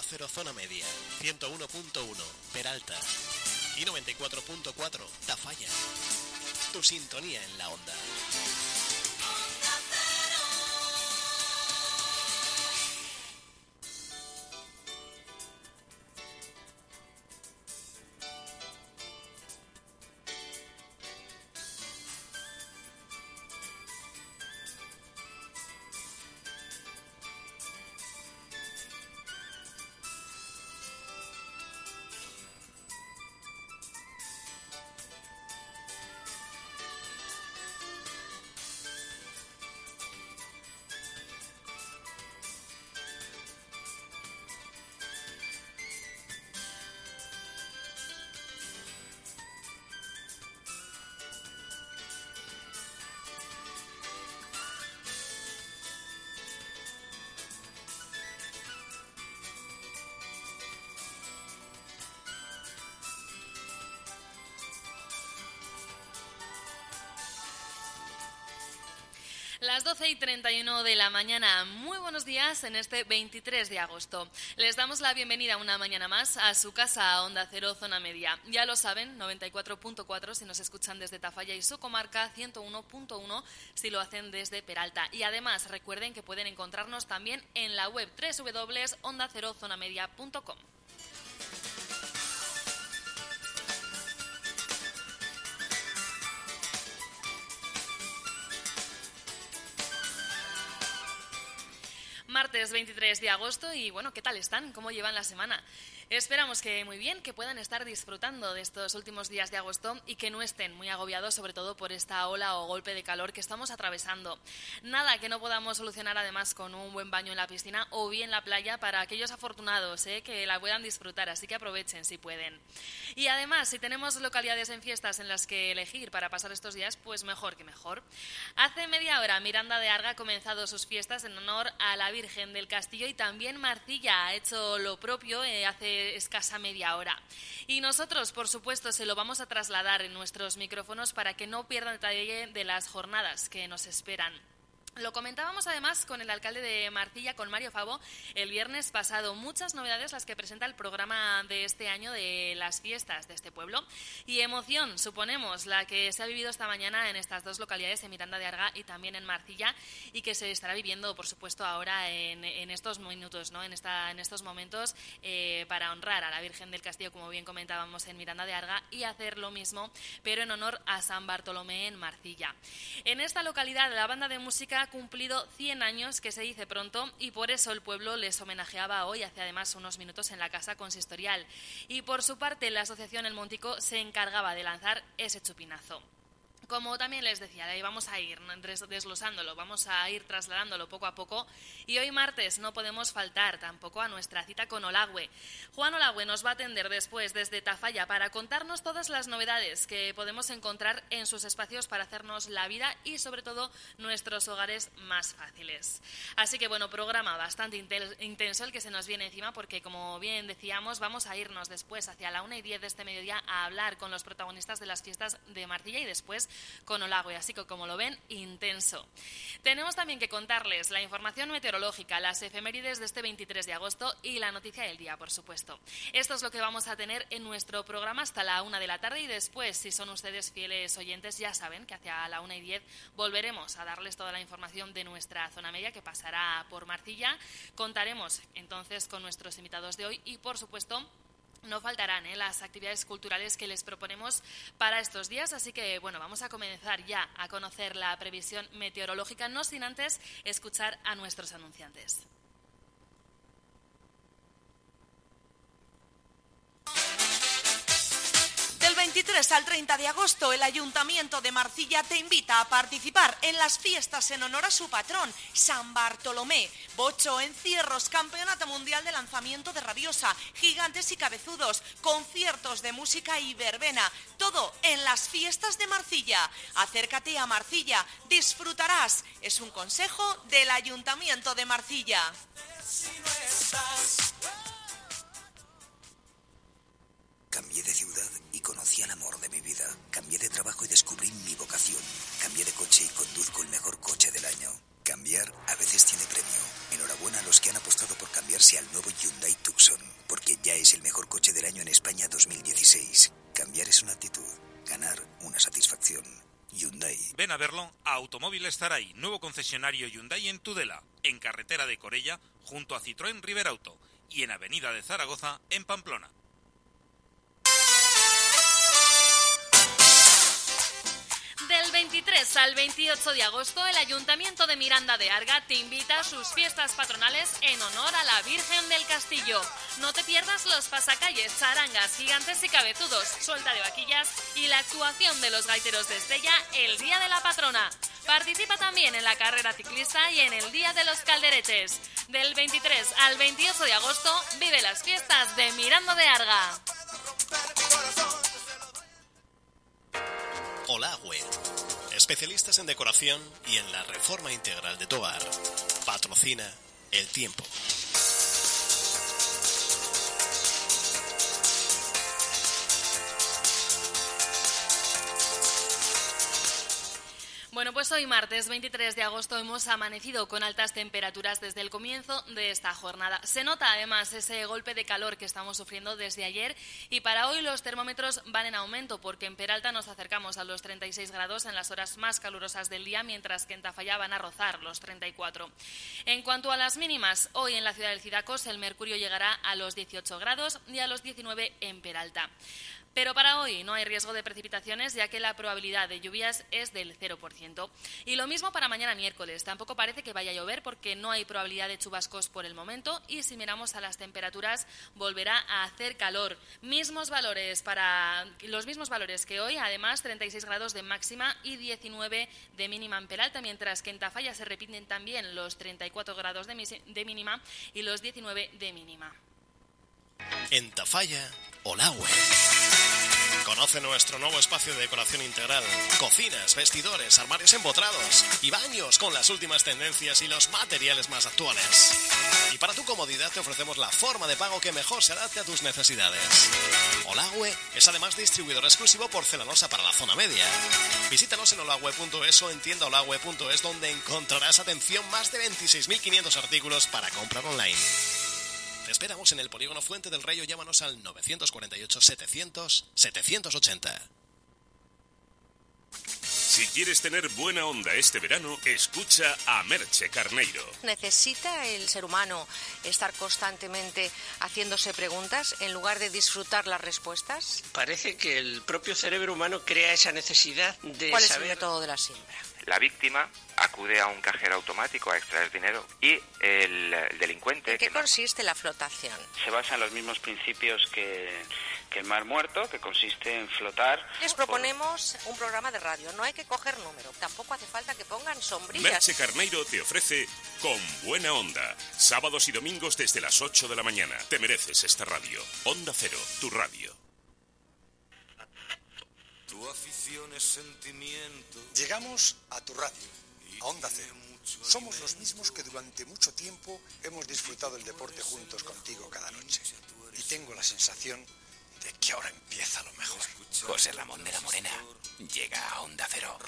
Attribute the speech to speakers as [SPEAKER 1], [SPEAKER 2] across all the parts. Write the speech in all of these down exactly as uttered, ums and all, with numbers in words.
[SPEAKER 1] Cero Zona Media, ciento uno punto uno Peralta y noventa y cuatro punto cuatro Tafalla. Tu sintonía en la onda.
[SPEAKER 2] Las doce y treinta y uno de la mañana. Muy buenos días en este veintitrés de agosto. Les damos la bienvenida una mañana más a su casa, Onda Cero Zona Media. Ya lo saben, noventa y cuatro punto cuatro si nos escuchan desde Tafalla y su comarca, ciento uno punto uno si lo hacen desde Peralta. Y además recuerden que pueden encontrarnos también en la web doble u doble u doble u punto onda cero zona media punto com. Martes veintitrés de agosto y bueno, ¿qué tal están? ¿Cómo llevan la semana? Esperamos que muy bien, que puedan estar disfrutando de estos últimos días de agosto y que no estén muy agobiados, sobre todo por esta ola o golpe de calor que estamos atravesando. Nada que no podamos solucionar además con un buen baño en la piscina o bien la playa para aquellos afortunados, ¿eh? que la puedan disfrutar, así que aprovechen si pueden. Y además, si tenemos localidades en fiestas en las que elegir para pasar estos días, pues mejor que mejor. Hace media hora Miranda de Arga ha comenzado sus fiestas en honor a la Virgen del Castillo y también Marcilla ha hecho lo propio eh, hace escasa media hora. Y nosotros, por supuesto, se lo vamos a trasladar en nuestros micrófonos para que no pierdan detalle de las jornadas que nos esperan. Lo comentábamos además con el alcalde de Marcilla, con Mario Favo, el viernes pasado. Muchas novedades las que presenta el programa de este año de las fiestas de este pueblo. Y emoción, suponemos, la que se ha vivido esta mañana en estas dos localidades, en Miranda de Arga y también en Marcilla, y que se estará viviendo, por supuesto, ahora en, en estos minutos, ¿no? en, esta, en estos momentos, eh, para honrar a la Virgen del Castillo, como bien comentábamos, en Miranda de Arga, y hacer lo mismo, pero en honor a San Bartolomé en Marcilla. En esta localidad, la banda de música ha cumplido cien años, que se dice pronto, y por eso el pueblo les homenajeaba hoy, hace además unos minutos, en la casa consistorial. Y por su parte, la asociación El Montico se encargaba de lanzar ese chupinazo. Como también les decía, ahí vamos a ir desglosándolo, vamos a ir trasladándolo poco a poco. Y hoy martes no podemos faltar tampoco a nuestra cita con Olagüe. Juan Olagüe nos va a atender después desde Tafalla para contarnos todas las novedades que podemos encontrar en sus espacios para hacernos la vida y sobre todo nuestros hogares más fáciles. Así que bueno, programa bastante intenso el que se nos viene encima, porque como bien decíamos, vamos a irnos después hacia la una y diez de este mediodía a hablar con los protagonistas de las fiestas de Marcilla y después con Olagüe, así que como lo ven, intenso. Tenemos también que contarles la información meteorológica, las efemérides de este veintitrés de agosto y la noticia del día, por supuesto. Esto es lo que vamos a tener en nuestro programa hasta la una de la tarde y después, si son ustedes fieles oyentes, ya saben que hacia la una y diez volveremos a darles toda la información de nuestra zona media que pasará por Marcilla. Contaremos entonces con nuestros invitados de hoy y, por supuesto, no faltarán ¿eh? las actividades culturales que les proponemos para estos días, así que bueno, vamos a comenzar ya a conocer la previsión meteorológica, no sin antes escuchar a nuestros anunciantes.
[SPEAKER 3] Del veintitrés al treinta de agosto, el Ayuntamiento de Marcilla te invita a participar en las fiestas en honor a su patrón, San Bartolomé. Bocho, encierros, campeonato mundial de lanzamiento de rabiosa, gigantes y cabezudos, conciertos de música y verbena. Todo en las fiestas de Marcilla. Acércate a Marcilla, disfrutarás. Es un consejo del Ayuntamiento de Marcilla.
[SPEAKER 4] Cambié de ciudad y conocí al amor de mi vida. Cambié de trabajo y descubrí mi vocación. Cambié de coche y conduzco el mejor coche del año. Cambiar a veces tiene premio. Enhorabuena a los que han apostado por cambiarse al nuevo Hyundai Tucson. del año en España dos mil dieciséis. Cambiar es una actitud, ganar una satisfacción. Hyundai.
[SPEAKER 5] Ven a verlo a Automóviles Zaraí, nuevo concesionario Hyundai en Tudela, en carretera de Corella, junto a Citroën River Auto, y en Avenida de Zaragoza, en Pamplona.
[SPEAKER 2] Del veintitrés al veintiocho de agosto, el Ayuntamiento de Miranda de Arga te invita a sus fiestas patronales en honor a la Virgen del Castillo. No te pierdas los pasacalles, charangas, gigantes y cabezudos, suelta de vaquillas y la actuación de los gaiteros de Estella el día de la patrona. Participa también en la carrera ciclista y en el Día de los Calderetes. Del veintitrés al veintiocho de agosto, vive las fiestas de Miranda de Arga.
[SPEAKER 1] Olagüe, especialistas en decoración y en la reforma integral de tu hogar. Patrocina El Tiempo.
[SPEAKER 2] Bueno, pues hoy martes veintitrés de agosto hemos amanecido con altas temperaturas desde el comienzo de esta jornada. Se nota además ese golpe de calor que estamos sufriendo desde ayer y para hoy los termómetros van en aumento porque en Peralta nos acercamos a los treinta y seis grados en las horas más calurosas del día, mientras que en Tafalla van a rozar los treinta y cuatro. En cuanto a las mínimas, hoy en la ciudad del Cidacos el mercurio llegará a los dieciocho grados y a los diecinueve en Peralta. Pero para hoy no hay riesgo de precipitaciones, ya que la probabilidad de lluvias es del cero por ciento. Y lo mismo para mañana miércoles. Tampoco parece que vaya a llover porque no hay probabilidad de chubascos por el momento. Y si miramos a las temperaturas, volverá a hacer calor. Mismos valores para los mismos valores que hoy, además treinta y seis grados de máxima y diecinueve de mínima en Peralta, mientras que en Tafalla se repiten también los treinta y cuatro grados de, mis, de mínima y los diecinueve de mínima.
[SPEAKER 1] En Tafalla, Olagüe. Conoce nuestro nuevo espacio de decoración integral. Cocinas, vestidores, armarios empotrados y baños con las últimas tendencias y los materiales más actuales. Y para tu comodidad te ofrecemos la forma de pago que mejor se adapte a tus necesidades. Olagüe es además distribuidor exclusivo porcelanosa para la zona media. Visítanos en olagüe punto es o en tienda olagüe punto es, donde encontrarás, atención, más de veintiséis mil quinientos artículos para comprar online. Te esperamos en el Polígono Fuente del Rey o llámanos al nueve cuatro ocho setecientos setecientos ochenta.
[SPEAKER 6] Si quieres tener buena onda este verano, escucha a Merche Carneiro.
[SPEAKER 7] ¿Necesita el ser humano estar constantemente haciéndose preguntas en lugar de disfrutar las respuestas?
[SPEAKER 8] Parece que el propio cerebro humano crea esa necesidad de
[SPEAKER 7] ¿Cuál
[SPEAKER 8] saber...
[SPEAKER 7] es el método de la siembra?
[SPEAKER 9] La víctima acude a un cajero automático a extraer dinero y el, el delincuente...
[SPEAKER 7] ¿En qué
[SPEAKER 9] que no,
[SPEAKER 7] consiste la flotación?
[SPEAKER 10] Se basa en los mismos principios que, que el mar muerto, que consiste en flotar...
[SPEAKER 7] Les proponemos por... un programa de radio, no hay que coger número, tampoco hace falta que pongan sombrillas.
[SPEAKER 6] Merche Carneiro te ofrece Con Buena Onda, sábados y domingos desde las ocho de la mañana. Te mereces esta radio. Onda Cero, tu radio.
[SPEAKER 11] Tu afición es sentimiento.
[SPEAKER 12] Llegamos a tu radio, a Onda Cero. Somos los mismos que durante mucho tiempo hemos disfrutado el deporte juntos contigo cada noche. Y tengo la sensación de que ahora empieza lo mejor.
[SPEAKER 4] José Ramón de la Morena llega a Onda Cero.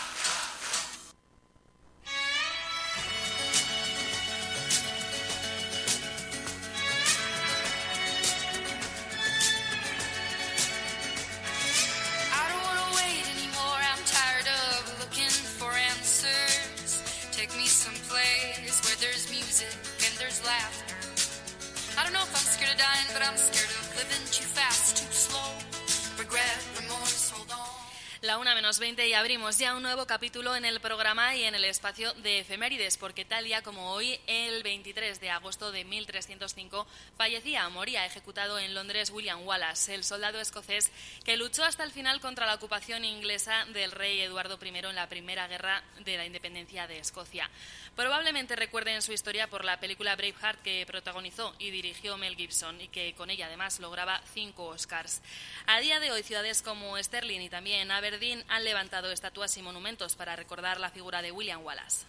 [SPEAKER 13] I don't know if I'm scared of dying, but I'm scared of living too fast, too slow. Regret, remorse, hold on.
[SPEAKER 2] La una menos veinte y abrimos ya un nuevo capítulo en el programa y en el espacio de efemérides, porque tal día como hoy, el veintitrés de agosto de mil trescientos cinco, fallecía, moría ejecutado en Londres William Wallace, el soldado escocés que luchó hasta el final contra la ocupación inglesa del rey Eduardo primero en la primera guerra de la independencia de Escocia. Probablemente recuerden su historia por la película Braveheart, que protagonizó y dirigió Mel Gibson y que con ella además lograba cinco Oscars. A día de hoy, ciudades como Stirling y también Aberdeen han levantado estatuas y monumentos para recordar la figura de William Wallace.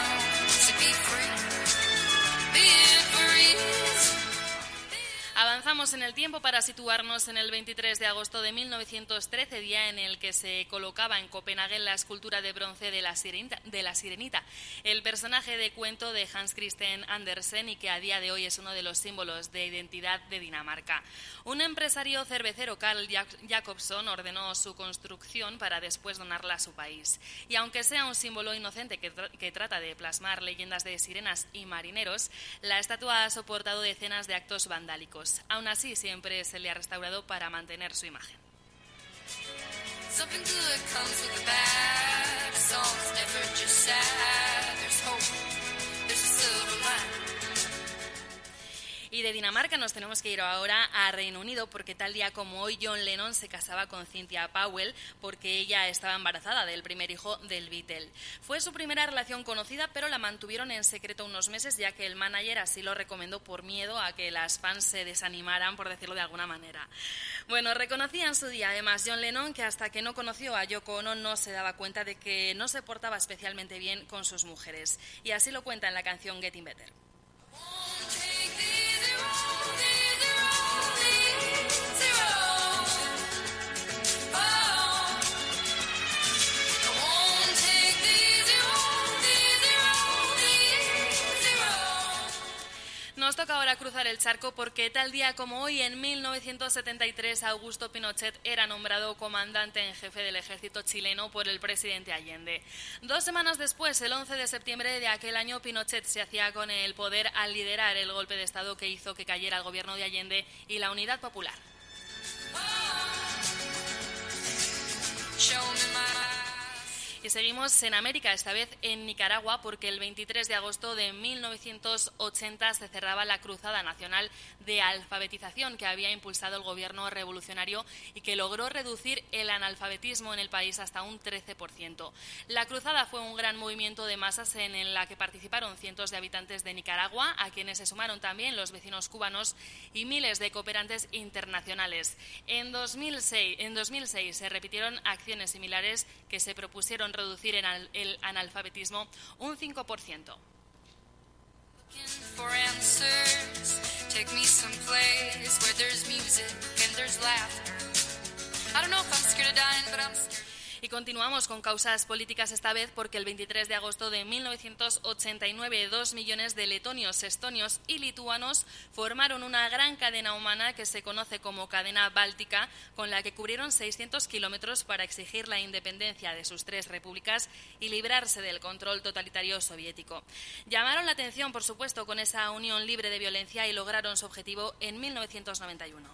[SPEAKER 2] Avanzamos Viajamos en el tiempo para situarnos en el veintitrés de agosto de mil novecientos trece, día en el que se colocaba en Copenhague la escultura de bronce de la Sirenita, de la Sirenita, el personaje de cuento de Hans Christian Andersen y que a día de hoy es uno de los símbolos de identidad de Dinamarca. Un empresario cervecero, Carl Jacobson, ordenó su construcción para después donarla a su país. Y aunque sea un símbolo inocente que, tra- que trata de plasmar leyendas de sirenas y marineros, la estatua ha soportado decenas de actos vandálicos. Aún así, siempre se le ha restaurado para mantener su imagen.
[SPEAKER 13] Something good comes with a bad. A song's never just sad. There's hope. There's a silver line.
[SPEAKER 2] Y de Dinamarca nos tenemos que ir ahora a Reino Unido porque tal día como hoy John Lennon se casaba con Cynthia Powell porque ella estaba embarazada del primer hijo del Beatle. Fue su primera relación conocida, pero la mantuvieron en secreto unos meses ya que el manager así lo recomendó por miedo a que las fans se desanimaran, por decirlo de alguna manera. Bueno, reconocía en su día además John Lennon que hasta que no conoció a Yoko Ono no se daba cuenta de que no se portaba especialmente bien con sus mujeres. Y así lo cuenta en la canción Getting Better. Nos toca ahora cruzar el charco porque tal día como hoy, en mil novecientos setenta y tres, Augusto Pinochet era nombrado comandante en jefe del ejército chileno por el presidente Allende. Dos semanas después, el once de septiembre de aquel año, Pinochet se hacía con el poder al liderar el golpe de Estado que hizo que cayera el gobierno de Allende y la Unidad Popular. Y seguimos en América, esta vez en Nicaragua, porque el veintitrés de agosto de mil novecientos ochenta se cerraba la Cruzada Nacional de Alfabetización que había impulsado el gobierno revolucionario y que logró reducir el analfabetismo en el país hasta un trece por ciento. La cruzada fue un gran movimiento de masas en el que participaron cientos de habitantes de Nicaragua, a quienes se sumaron también los vecinos cubanos y miles de cooperantes internacionales. En dos mil seis, en dos mil seis se repitieron acciones similares que se propusieron reducir el analfabetismo un cinco por ciento. Y continuamos con causas políticas esta vez porque el veintitrés de agosto de mil novecientos ochenta y nueve dos millones de letonios, estonios y lituanos formaron una gran cadena humana que se conoce como Cadena Báltica, con la que cubrieron seiscientos kilómetros para exigir la independencia de sus tres repúblicas y librarse del control totalitario soviético. Llamaron la atención, por supuesto, con esa unión libre de violencia y lograron su objetivo en mil novecientos noventa y uno.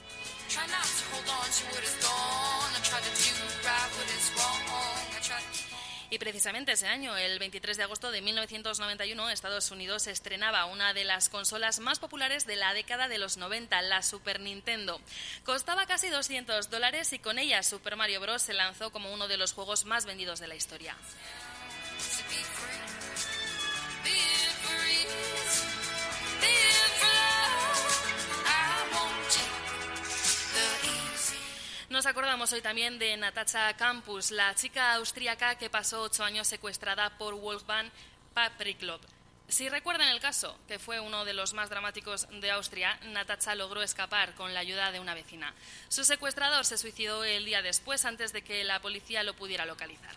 [SPEAKER 2] Y precisamente ese año, el veintitrés de agosto de mil novecientos noventa y uno, Estados Unidos estrenaba una de las consolas más populares de la década de los noventa, la Super Nintendo. Costaba casi doscientos dólares y con ella Super Mario Bros. Se lanzó como uno de los juegos más vendidos de la historia. Nos acordamos hoy también de Natascha Kampusch, la chica austríaca que pasó ocho años secuestrada por Wolfgang Papriklov. Si recuerdan el caso, que fue uno de los más dramáticos de Austria, Natascha logró escapar con la ayuda de una vecina. Su secuestrador se suicidó el día después, antes de que la policía lo pudiera localizar.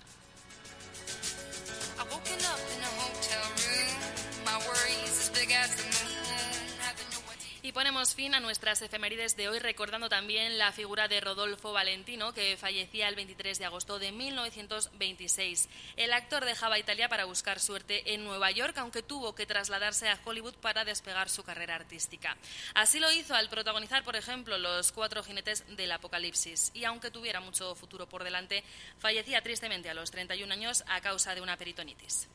[SPEAKER 2] Y ponemos fin a nuestras efemérides de hoy recordando también la figura de Rodolfo Valentino, que fallecía el veintitrés de agosto de mil novecientos veintiséis. El actor dejaba Italia para buscar suerte en Nueva York, aunque tuvo que trasladarse a Hollywood para despegar su carrera artística. Así lo hizo al protagonizar, por ejemplo, Los Cuatro Jinetes del Apocalipsis. Y aunque tuviera mucho futuro por delante, fallecía tristemente a los treinta y un años a causa de una peritonitis.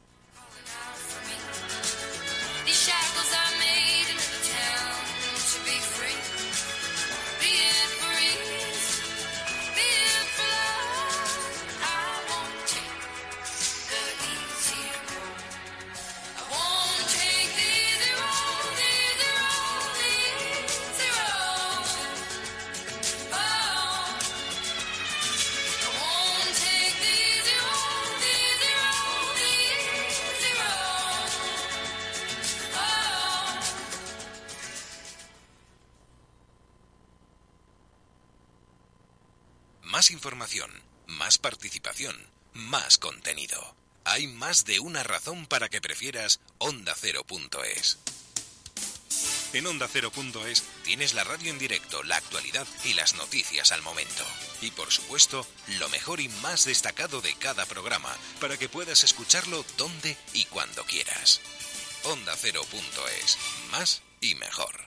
[SPEAKER 14] Más información, más participación, más contenido. Hay más de una razón para que prefieras Onda Cero punto es. En Onda Cero punto es tienes la radio en directo, la actualidad y las noticias al momento. Y por supuesto, lo mejor y más destacado de cada programa, para que puedas escucharlo donde y cuando quieras. Onda Cero punto es. Más y mejor.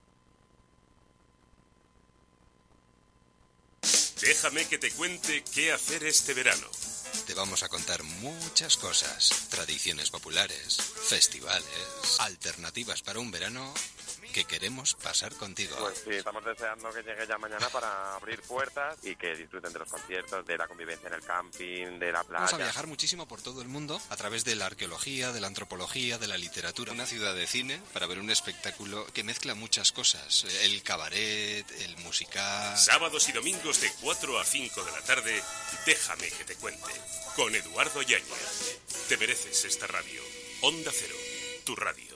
[SPEAKER 6] Déjame que te cuente qué hacer este verano.
[SPEAKER 15] Te vamos a contar muchas cosas. Tradiciones populares, festivales, alternativas para un verano que queremos pasar contigo.
[SPEAKER 16] Pues sí, estamos deseando que llegue ya mañana para abrir puertas y que disfruten de los conciertos, de la convivencia en el camping, de la playa.
[SPEAKER 15] Vamos a viajar muchísimo por todo el mundo a través de la arqueología, de la antropología, de la literatura. Una ciudad de cine para ver un espectáculo que mezcla muchas cosas. El cabaret, el musical...
[SPEAKER 6] Sábados y domingos de cuatro a cinco de la tarde, déjame que te cuente. Con Eduardo Yáñez. Te mereces esta radio. Onda Cero, tu radio.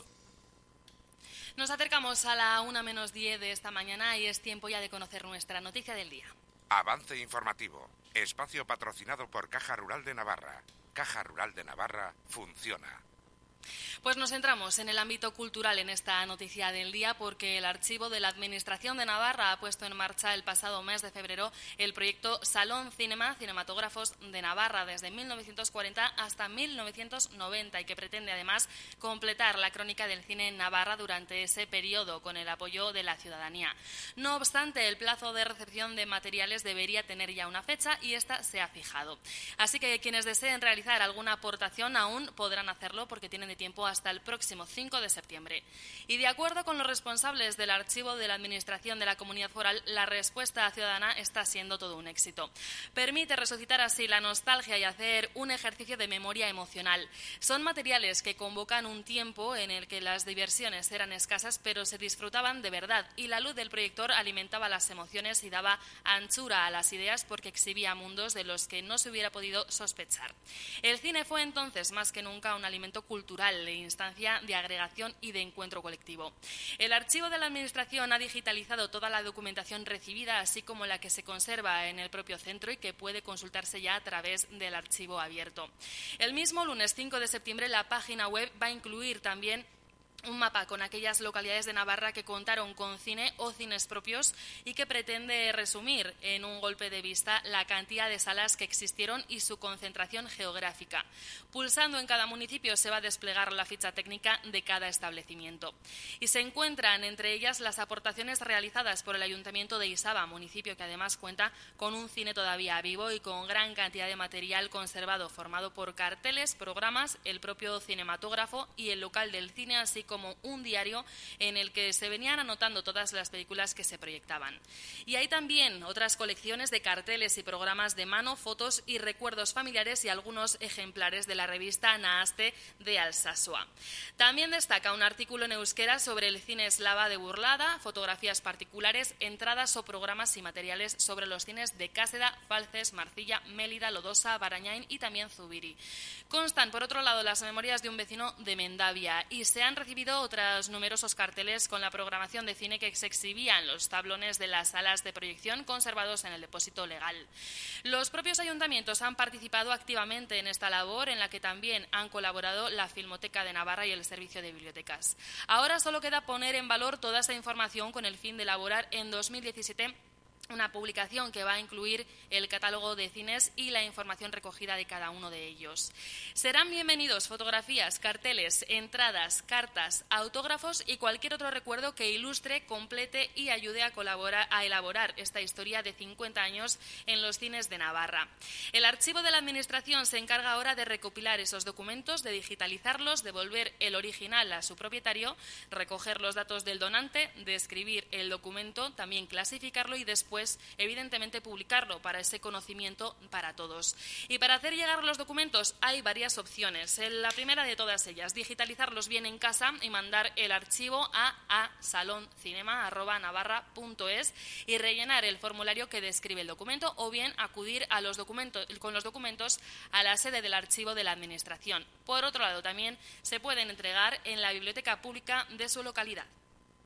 [SPEAKER 2] Nos acercamos a la una menos diez de esta mañana y es tiempo ya de conocer nuestra noticia del día.
[SPEAKER 17] Avance informativo. Espacio patrocinado por Caja Rural de Navarra. Caja Rural de Navarra funciona.
[SPEAKER 2] Pues nos centramos en el ámbito cultural en esta noticia del día porque el Archivo de la Administración de Navarra ha puesto en marcha el pasado mes de febrero el proyecto Salón Cinema Cinematógrafos de Navarra desde mil novecientos cuarenta hasta mil novecientos noventa y que pretende además completar la crónica del cine en Navarra durante ese periodo con el apoyo de la ciudadanía. No obstante, el plazo de recepción de materiales debería tener ya una fecha y esta se ha fijado. Así que quienes deseen realizar alguna aportación aún podrán hacerlo porque tienen de tiempo hasta el próximo cinco de septiembre. Y de acuerdo con los responsables del Archivo de la Administración de la Comunidad Foral, la respuesta ciudadana está siendo todo un éxito. Permite resucitar así la nostalgia y hacer un ejercicio de memoria emocional. Son materiales que convocan un tiempo en el que las diversiones eran escasas, pero se disfrutaban de verdad y la luz del proyector alimentaba las emociones y daba anchura a las ideas porque exhibía mundos de los que no se hubiera podido sospechar. El cine fue entonces más que nunca un alimento cultural e instancia de agregación y de encuentro colectivo. El Archivo de la Administración ha digitalizado toda la documentación recibida, así como la que se conserva en el propio centro y que puede consultarse ya a través del archivo abierto. El mismo lunes cinco de septiembre la página web va a incluir también un mapa con aquellas localidades de Navarra que contaron con cine o cines propios y que pretende resumir en un golpe de vista la cantidad de salas que existieron y su concentración geográfica. Pulsando en cada municipio se va a desplegar la ficha técnica de cada establecimiento. Y se encuentran entre ellas las aportaciones realizadas por el Ayuntamiento de Isaba, municipio que además cuenta con un cine todavía vivo y con gran cantidad de material conservado formado por carteles, programas, el propio cinematógrafo y el local del cine, así como un diario en el que se venían anotando todas las películas que se proyectaban. Y hay también otras colecciones de carteles y programas de mano, fotos y recuerdos familiares y algunos ejemplares de la revista Naaste de Alsasua. También destaca un artículo en euskera sobre el cine eslava de Burlada, fotografías particulares, entradas o programas y materiales sobre los cines de Cáseda, Falces, Marcilla, Mélida, Lodosa, Barañain y también Zubiri. Constan, por otro lado, las memorias de un vecino de Mendavia y se han recibido otros numerosos carteles con la programación de cine que se exhibía en los tablones de las salas de proyección conservados en el depósito legal. Los propios ayuntamientos han participado activamente en esta labor, en la que también han colaborado la Filmoteca de Navarra y el Servicio de Bibliotecas. Ahora solo queda poner en valor toda esta información con el fin de elaborar en dos mil diecisiete una publicación que va a incluir el catálogo de cines y la información recogida de cada uno de ellos. Serán bienvenidos fotografías, carteles, entradas, cartas, autógrafos y cualquier otro recuerdo que ilustre, complete y ayude a colaborar a elaborar esta historia de cincuenta años en los cines de Navarra. El Archivo de la Administración se encarga ahora de recopilar esos documentos, de digitalizarlos, devolver el original a su propietario, recoger los datos del donante, de escribir el documento, también clasificarlo y después evidentemente publicarlo para ese conocimiento para todos. Y para hacer llegar los documentos hay varias opciones. La primera de todas ellas, digitalizarlos bien en casa y mandar el archivo a, a saloncinema arroba navarra punto es y rellenar el formulario que describe el documento, o bien acudir a los documentos, con los documentos a la sede del Archivo de la Administración. Por otro lado, también se pueden entregar en la biblioteca pública de su localidad.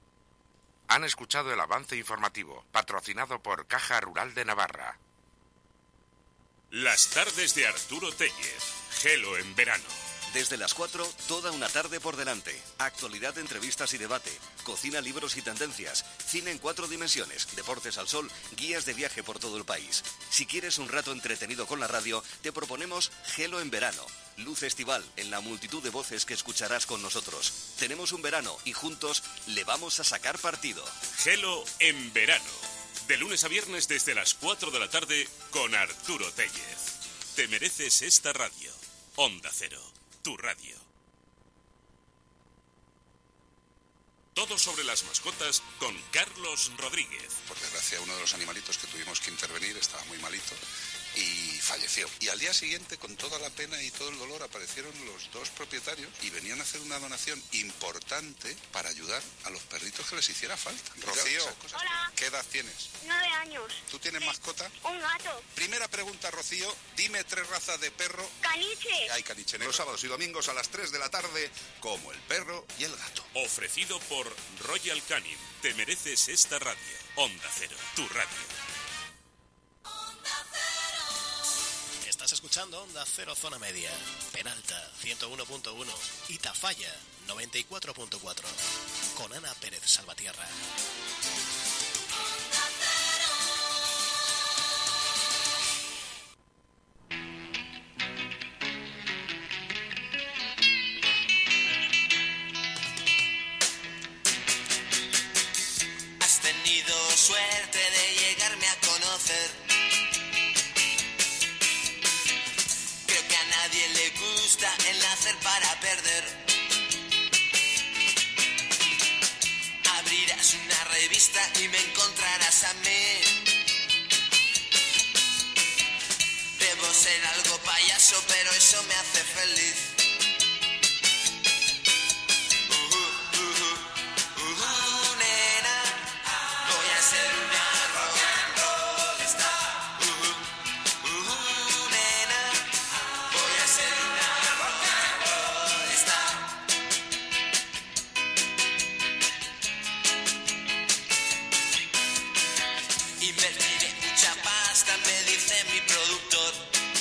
[SPEAKER 17] Han escuchado el avance informativo, patrocinado por Caja Rural de Navarra.
[SPEAKER 6] Las tardes de Arturo Tellez. Gelo en verano.
[SPEAKER 18] Desde las cuatro, toda una tarde por delante. Actualidad, entrevistas y debate. Cocina, libros y tendencias. Cine en cuatro dimensiones. Deportes al sol. Guías de viaje por todo el país. Si quieres un rato entretenido con la radio, te proponemos Gelo en verano. Luz estival en la multitud de voces que escucharás con nosotros. Tenemos un verano y juntos le vamos a sacar partido.
[SPEAKER 6] Gelo en verano. De lunes a viernes desde las cuatro de la tarde con Arturo Tellez. Te mereces esta radio. Onda Cero. Tu radio. Todo sobre las mascotas con Carlos Rodríguez.
[SPEAKER 19] Por desgracia, uno de los animalitos que tuvimos que intervenir estaba muy malito y falleció. Y al día siguiente, con toda la pena y todo el dolor, aparecieron los dos propietarios y venían a hacer una donación importante para ayudar a los perritos que les hiciera falta. Rocío,
[SPEAKER 20] Hola.
[SPEAKER 19] ¿Qué edad tienes?
[SPEAKER 20] Nueve años.
[SPEAKER 19] ¿Tú tienes mascota?
[SPEAKER 20] Un gato.
[SPEAKER 19] Primera pregunta, Rocío. Dime tres razas de perro.
[SPEAKER 20] Caniche.
[SPEAKER 19] Hay caniche negro. Los sábados y domingos a las tres de la tarde, como el perro y el gato.
[SPEAKER 6] Ofrecido por Royal Canin. Te mereces esta radio. Onda Cero. Tu radio.
[SPEAKER 1] Estás escuchando Onda Cero Zona Media, Penalta ciento uno punto uno y Tafalla noventa y cuatro punto cuatro, con Ana Pérez Salvatierra.
[SPEAKER 21] Has tenido suerte de llegarme a conocer. A nadie le gusta el nacer para perder. Abrirás una revista y me encontrarás a mí. Debo ser algo payaso, pero eso me hace feliz. Uh, uh, uh, uh, nena, voy a ser una rock and roll star. Invertiré mucha pasta, me dice mi productor,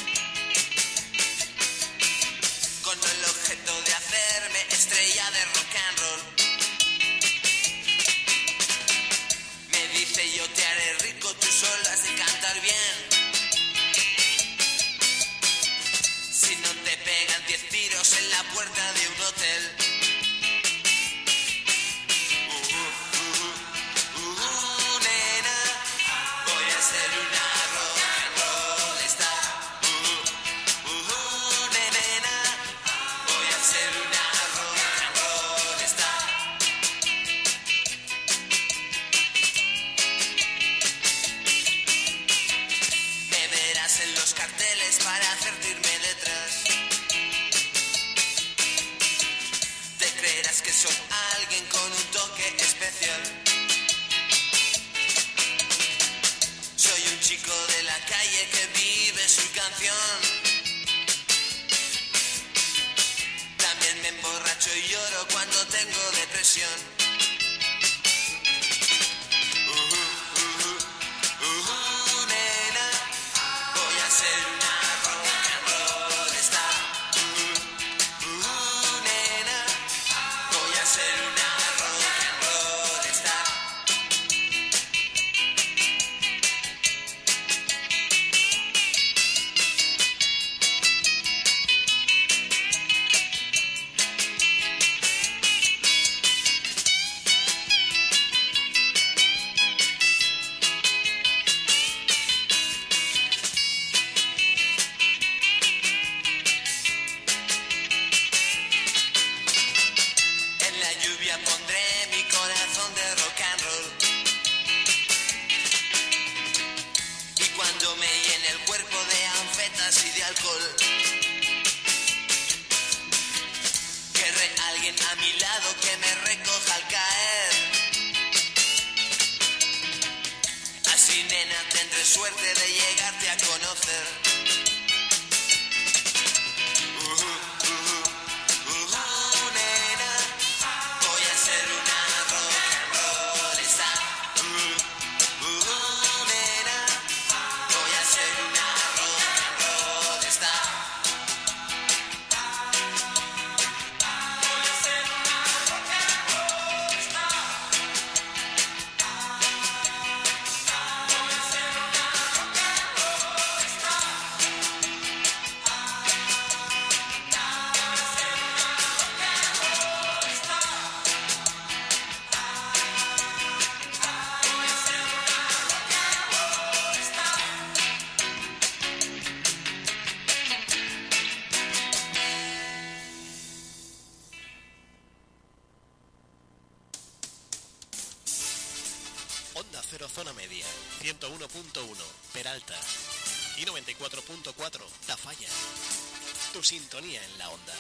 [SPEAKER 21] con el objeto de hacerme estrella de rock and roll. Me dice yo te haré rico, tú solo has de cantar bien. Si no te pegan diez tiros en la puerta de un hotel. Para advertirme detrás. Te creerás que soy alguien con un toque especial. Soy un chico de la calle que vive su canción. También me emborracho y lloro cuando tengo depresión. A mi lado que me recoja al caer. Así, nena, tendré suerte de llegarte a conocer. Uh, uh, uh, uh, nena, voy a ser una rock and roll star. Uh, uh, nena, voy a ser una rock and roll.
[SPEAKER 1] Cero Zona Media, ciento uno punto uno Peralta y noventa y cuatro punto cuatro Tafalla. Tu sintonía en la onda.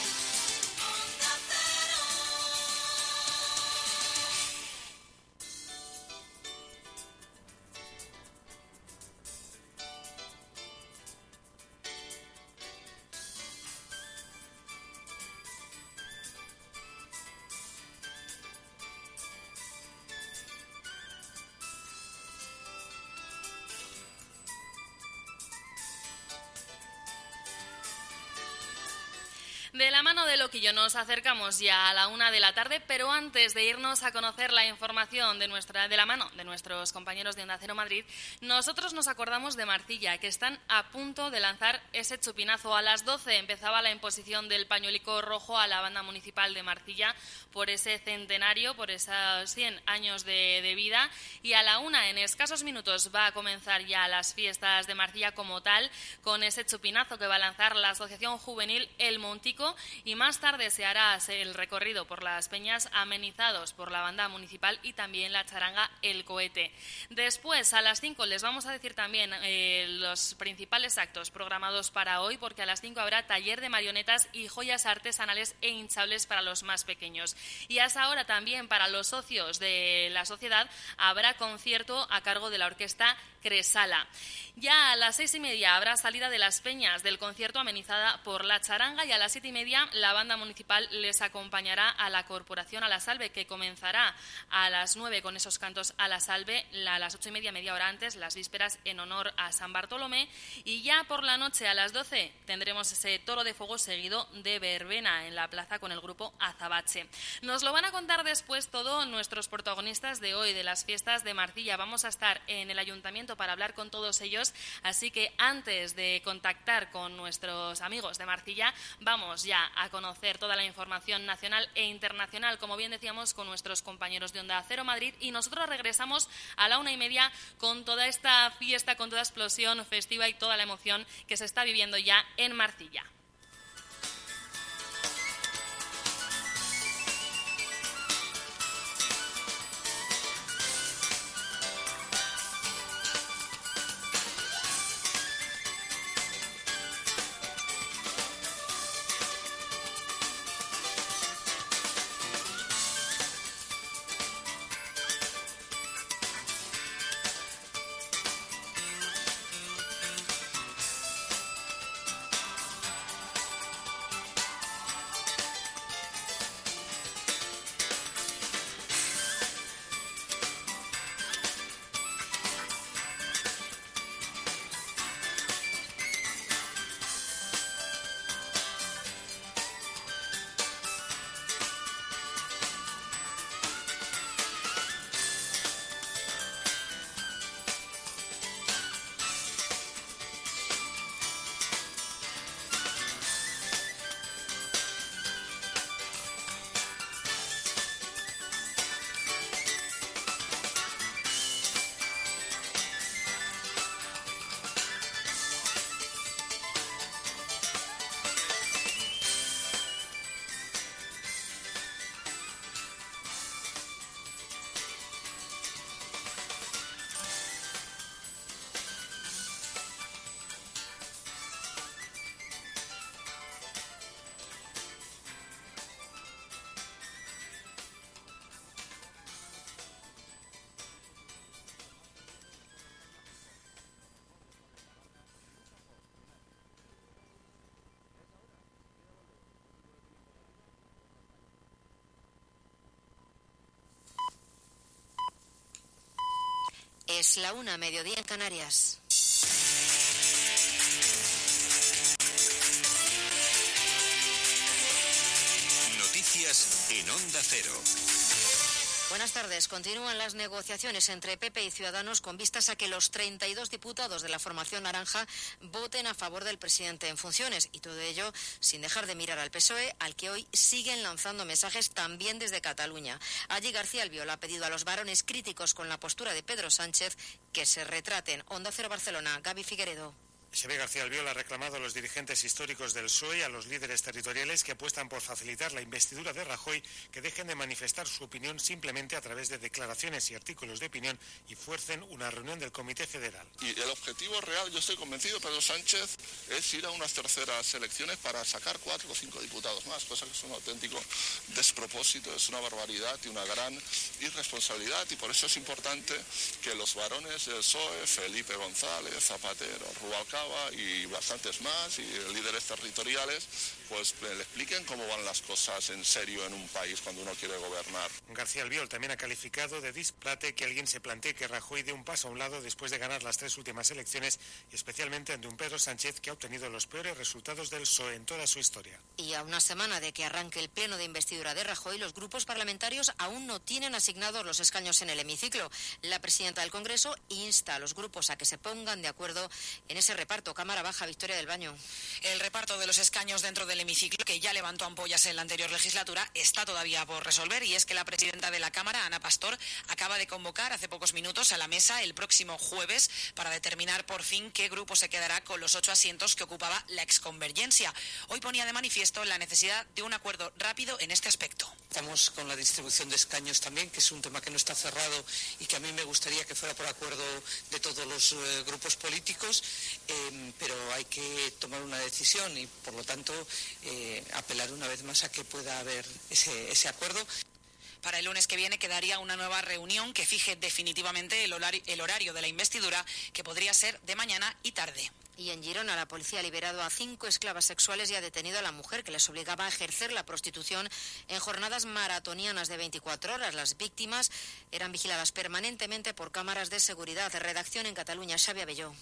[SPEAKER 2] De la mano de Loquillo nos acercamos ya a la una de la tarde, pero antes de irnos a conocer la información de nuestra de la mano de nuestros compañeros de Onda Cero Madrid, nosotros nos acordamos de Marcilla, que están a punto de lanzar ese chupinazo. A las doce empezaba la imposición del pañuelico rojo a la banda municipal de Marcilla por ese centenario, por esos cien años de, de vida, y a la una, en escasos minutos, va a comenzar ya las fiestas de Marcilla como tal, con ese chupinazo que va a lanzar la Asociación Juvenil El Montico, y más tarde se hará el recorrido por las peñas amenizados por la banda municipal y también la charanga El Cohete. Después, a las cinco, les vamos a decir también eh, los principales actos programados para hoy, porque a las cinco habrá taller de marionetas y joyas artesanales e hinchables para los más pequeños. Y a esa hora también, para los socios de la sociedad, habrá concierto a cargo de la orquesta Cresala. Ya a las seis y media habrá salida de las peñas del concierto amenizada por la charanga, y a las siete y media la banda municipal les acompañará a la Corporación a la Salve, que comenzará a las nueve con esos cantos a la Salve, a las ocho y media, media hora antes, las vísperas en honor a San Bartolomé, y ya por la noche a las doce tendremos ese toro de fuego seguido de verbena en la plaza con el grupo Azabache. Nos lo van a contar después todo nuestros protagonistas de hoy, de las fiestas de Marcilla. Vamos a estar en el ayuntamiento para hablar con todos ellos, así que antes de contactar con nuestros amigos de Marcilla, vamos ya a conocer toda la información nacional e internacional, como bien decíamos, con nuestros compañeros de Onda Cero Madrid, y nosotros regresamos a la una y media con toda esta fiesta, con toda explosión festiva y toda la emoción que se está viviendo ya en Marcilla.
[SPEAKER 20] Es la una, mediodía en Canarias.
[SPEAKER 14] Noticias en Onda Cero.
[SPEAKER 20] Buenas tardes. Continúan las negociaciones entre P P y Ciudadanos con vistas a que los treinta y dos diputados de la formación naranja voten a favor del presidente en funciones, y todo ello sin dejar de mirar al P S O E, al que hoy siguen lanzando mensajes también desde Cataluña. Allí García Albiol ha pedido a los varones críticos con la postura de Pedro Sánchez que se retraten. Onda Cero Barcelona, Gaby Figueredo.
[SPEAKER 3] Xavier García Albiol ha reclamado a los dirigentes históricos del P S O E y a los líderes territoriales que apuestan por facilitar la investidura de Rajoy que dejen de manifestar su opinión simplemente a través de declaraciones y artículos de opinión y fuercen una reunión del Comité Federal.
[SPEAKER 22] Y el objetivo real, yo estoy convencido, Pedro Sánchez, es ir a unas terceras elecciones para sacar cuatro o cinco diputados más, cosa que es un auténtico despropósito, es una barbaridad y una gran irresponsabilidad, y por eso es importante que los varones del P S O E, Felipe González, Zapatero, Rubalcaba y bastantes más, y líderes territoriales, pues le expliquen cómo van las cosas en serio en un país cuando uno quiere gobernar.
[SPEAKER 3] García Albiol también ha calificado de disparate que alguien se plantee que Rajoy dé un paso a un lado después de ganar las tres últimas elecciones, y especialmente ante un Pedro Sánchez que ha obtenido los peores resultados del P S O E en toda su historia.
[SPEAKER 20] Y a una semana de que arranque el pleno de investidura de Rajoy, los grupos parlamentarios aún no tienen asignados los escaños en el hemiciclo. La presidenta del Congreso insta a los grupos a que se pongan de acuerdo en ese reparto. Cámara Baja, Victoria del Baño.
[SPEAKER 23] El reparto de los escaños dentro del hemiciclo, que ya levantó ampollas en la anterior legislatura, está todavía por resolver, y es que la presidenta de la Cámara, Ana Pastor, acaba de convocar hace pocos minutos a la mesa el próximo jueves para determinar por fin qué grupo se quedará con los ocho asientos que ocupaba la exconvergencia. Hoy ponía de manifiesto la necesidad de un acuerdo rápido en este aspecto.
[SPEAKER 24] Estamos con la distribución de escaños también, que es un tema que no está cerrado y que a mí me gustaría que fuera por acuerdo de todos los eh, grupos políticos. Eh, pero hay que tomar una decisión y, por lo tanto, eh, apelar una vez más a que pueda haber ese, ese acuerdo.
[SPEAKER 23] Para el lunes que viene quedaría una nueva reunión que fije definitivamente el horario, el horario de la investidura, que podría ser de mañana y tarde.
[SPEAKER 20] Y en Girona, la policía ha liberado a cinco esclavas sexuales y ha detenido a la mujer que les obligaba a ejercer la prostitución en jornadas maratonianas de veinticuatro horas. Las víctimas eran vigiladas permanentemente por cámaras de seguridad. Redacción en Cataluña, Xavi Abelló.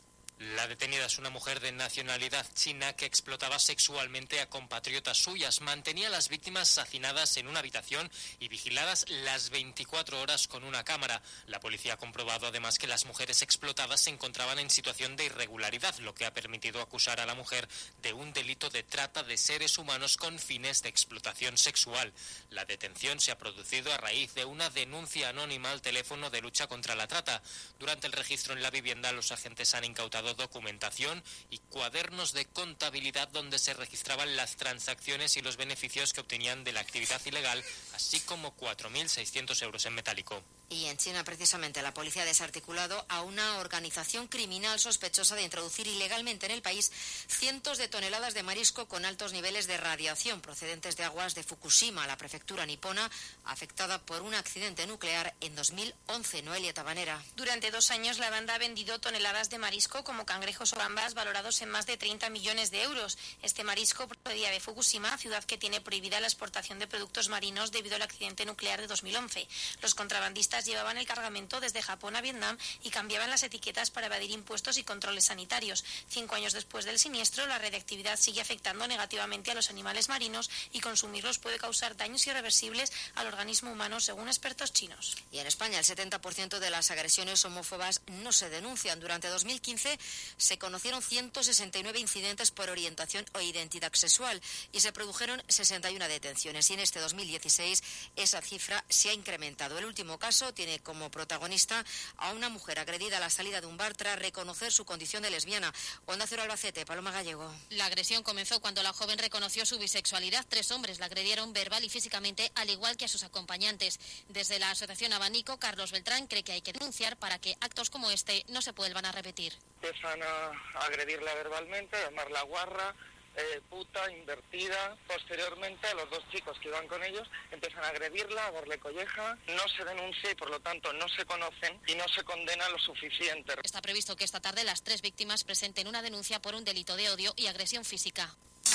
[SPEAKER 25] La detenida es una mujer de nacionalidad china que explotaba sexualmente a compatriotas suyas. Mantenía a las víctimas hacinadas en una habitación y vigiladas las veinticuatro horas con una cámara. La policía ha comprobado además que las mujeres explotadas se encontraban en situación de irregularidad, lo que ha permitido acusar a la mujer de un delito de trata de seres humanos con fines de explotación sexual. La detención se ha producido a raíz de una denuncia anónima al teléfono de lucha contra la trata. Durante el registro en la vivienda, los agentes han incautado documentación y cuadernos de contabilidad donde se registraban las transacciones y los beneficios que obtenían de la actividad ilegal, así como cuatro mil seiscientos euros en metálico.
[SPEAKER 20] Y en China, precisamente, la policía ha desarticulado a una organización criminal sospechosa de introducir ilegalmente en el país cientos de toneladas de marisco con altos niveles de radiación procedentes de aguas de Fukushima, la prefectura nipona, afectada por un accidente nuclear en dos mil once. Noelia Tabanera.
[SPEAKER 26] Durante dos años, la banda ha vendido toneladas de marisco como cangrejos o gambas valorados en más de treinta millones de euros. Este marisco procedía de Fukushima, ciudad que tiene prohibida la exportación de productos marinos debido al accidente nuclear de dos mil once. Los contrabandistas llevaban el cargamento desde Japón a Vietnam y cambiaban las etiquetas para evadir impuestos y controles sanitarios. Cinco años después del siniestro, la radiactividad sigue afectando negativamente a los animales marinos y consumirlos puede causar daños irreversibles al organismo humano, según expertos chinos.
[SPEAKER 20] Y en España, el setenta por ciento de las agresiones homófobas no se denuncian. Durante dos mil quince se conocieron ciento sesenta y nueve incidentes por orientación o identidad sexual y se produjeron sesenta y una detenciones. Y en este dos mil dieciséis esa cifra se ha incrementado. El último caso tiene como protagonista a una mujer agredida a la salida de un bar tras reconocer su condición de lesbiana. Onda Cero Albacete, Paloma Gallego.
[SPEAKER 27] La agresión comenzó cuando la joven reconoció su bisexualidad. Tres hombres la agredieron verbal y físicamente, al igual que a sus acompañantes. Desde la Asociación Abanico, Carlos Beltrán cree que hay que denunciar para que actos como este no se vuelvan a repetir.
[SPEAKER 28] Empiezan a agredirla verbalmente, a llamarla guarra, eh, puta, invertida. Posteriormente, a los dos chicos que iban con ellos empiezan a agredirla, a darle colleja. No se denuncia y, por lo tanto, no se conocen y no se condena lo suficiente.
[SPEAKER 27] Está previsto que esta tarde las tres víctimas presenten una denuncia por un delito de odio y agresión física.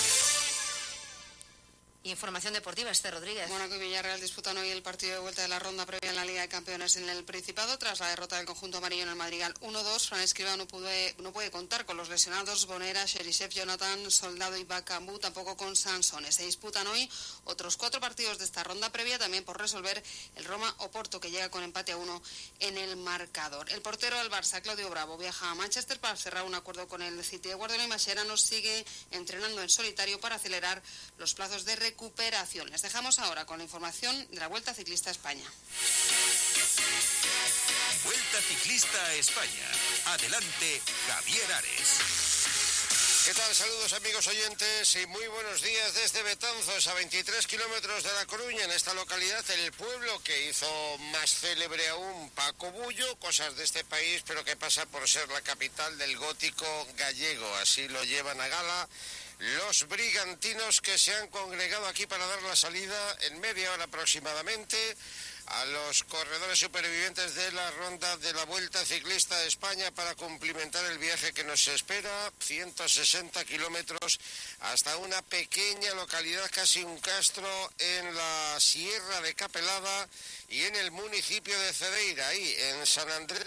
[SPEAKER 20] Información deportiva, Esther Rodríguez.
[SPEAKER 29] Mónaco y Villarreal disputan hoy el partido de vuelta de la ronda previa en la Liga de Campeones en el Principado. Tras la derrota del conjunto amarillo en el Madrigal uno dos, Fran Escribá no puede, no puede contar con los lesionados Bonera, Cherisev, Jonathan, Soldado y Bakambu, tampoco con Sansones. Se disputan hoy otros cuatro partidos de esta ronda previa, también por resolver el Roma-Oporto, que llega con empate a uno en el marcador. El portero del Barça, Claudio Bravo, viaja a Manchester para cerrar un acuerdo con el City de Guardiola, y Mascherano sigue entrenando en solitario para acelerar los plazos de recuperación. Les dejamos ahora con la información de la Vuelta Ciclista a España.
[SPEAKER 14] Vuelta Ciclista a España. Adelante, Javier Ares.
[SPEAKER 4] ¿Qué tal? Saludos amigos oyentes y muy buenos días desde Betanzos, a veintitrés kilómetros de La Coruña, en esta localidad, el pueblo que hizo más célebre aún Paco Bullo, cosas de este país, pero que pasa por ser la capital del gótico gallego. Así lo llevan a gala los brigantinos que se han congregado aquí para dar la salida en media hora aproximadamente a los corredores supervivientes de la ronda de la Vuelta Ciclista a España para cumplimentar el viaje que nos espera, ciento sesenta kilómetros hasta una pequeña localidad, casi un castro, en la Sierra de Capelada y en el municipio de Cedeira, ahí en San Andrés.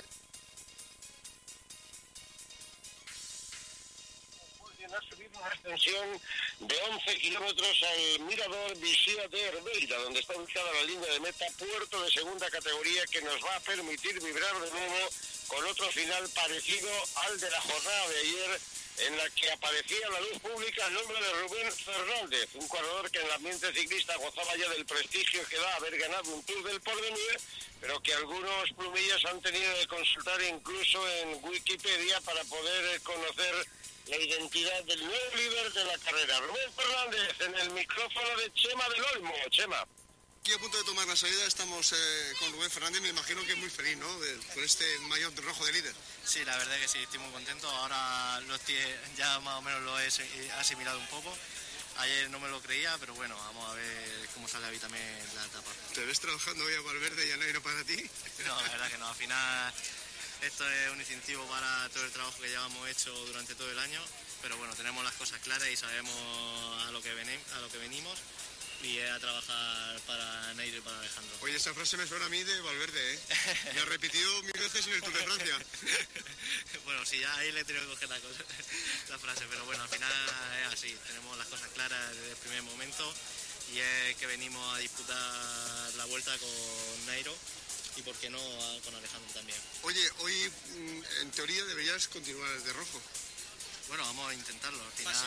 [SPEAKER 4] Ha subido una extensión de once kilómetros al mirador Vixía de Herbeira, donde está ubicada la línea de meta, puerto de segunda categoría que nos va a permitir vibrar de nuevo con otro final parecido al de la jornada de ayer, en la que aparecía a la luz pública el nombre de Rubén Fernández, un corredor que en el ambiente ciclista gozaba ya del prestigio que da haber ganado un Tour del Porvenir, pero que algunos plumillas han tenido que consultar incluso en Wikipedia para poder conocer la identidad del nuevo líder de la carrera. Rubén Fernández, en el micrófono de Chema del Olmo. Chema.
[SPEAKER 5] Aquí a punto de tomar la salida estamos eh, con Rubén Fernández, me imagino que es muy feliz, ¿no?, de, con este maillot rojo de líder.
[SPEAKER 7] Sí, la verdad es que sí, estoy muy contento. Ahora lo estoy, ya más o menos lo he asimilado un poco. Ayer no me lo creía, pero bueno, vamos a ver cómo sale ahí también la etapa.
[SPEAKER 5] ¿Te ves trabajando hoy a Valverde y a Nairo para ti?
[SPEAKER 7] No, la verdad que no, al final esto es un incentivo para todo el trabajo que llevamos hecho durante todo el año, pero bueno, tenemos las cosas claras y sabemos a lo que, venim, a lo que venimos, y es a trabajar para Nairo y para Alejandro.
[SPEAKER 5] Oye, esa frase me suena a mí de Valverde, ¿eh? Me ha repetido mil veces en el Tour de Francia.
[SPEAKER 7] Bueno, sí, ya ahí le he tenido que coger la, cosa, la frase, pero bueno, al final es así, tenemos las cosas claras desde el primer momento, y es que venimos a disputar la vuelta con Nairo, y por qué no con Alejandro también.
[SPEAKER 5] Oye, hoy en teoría deberías continuar de rojo.
[SPEAKER 7] Bueno, vamos a intentarlo. Al final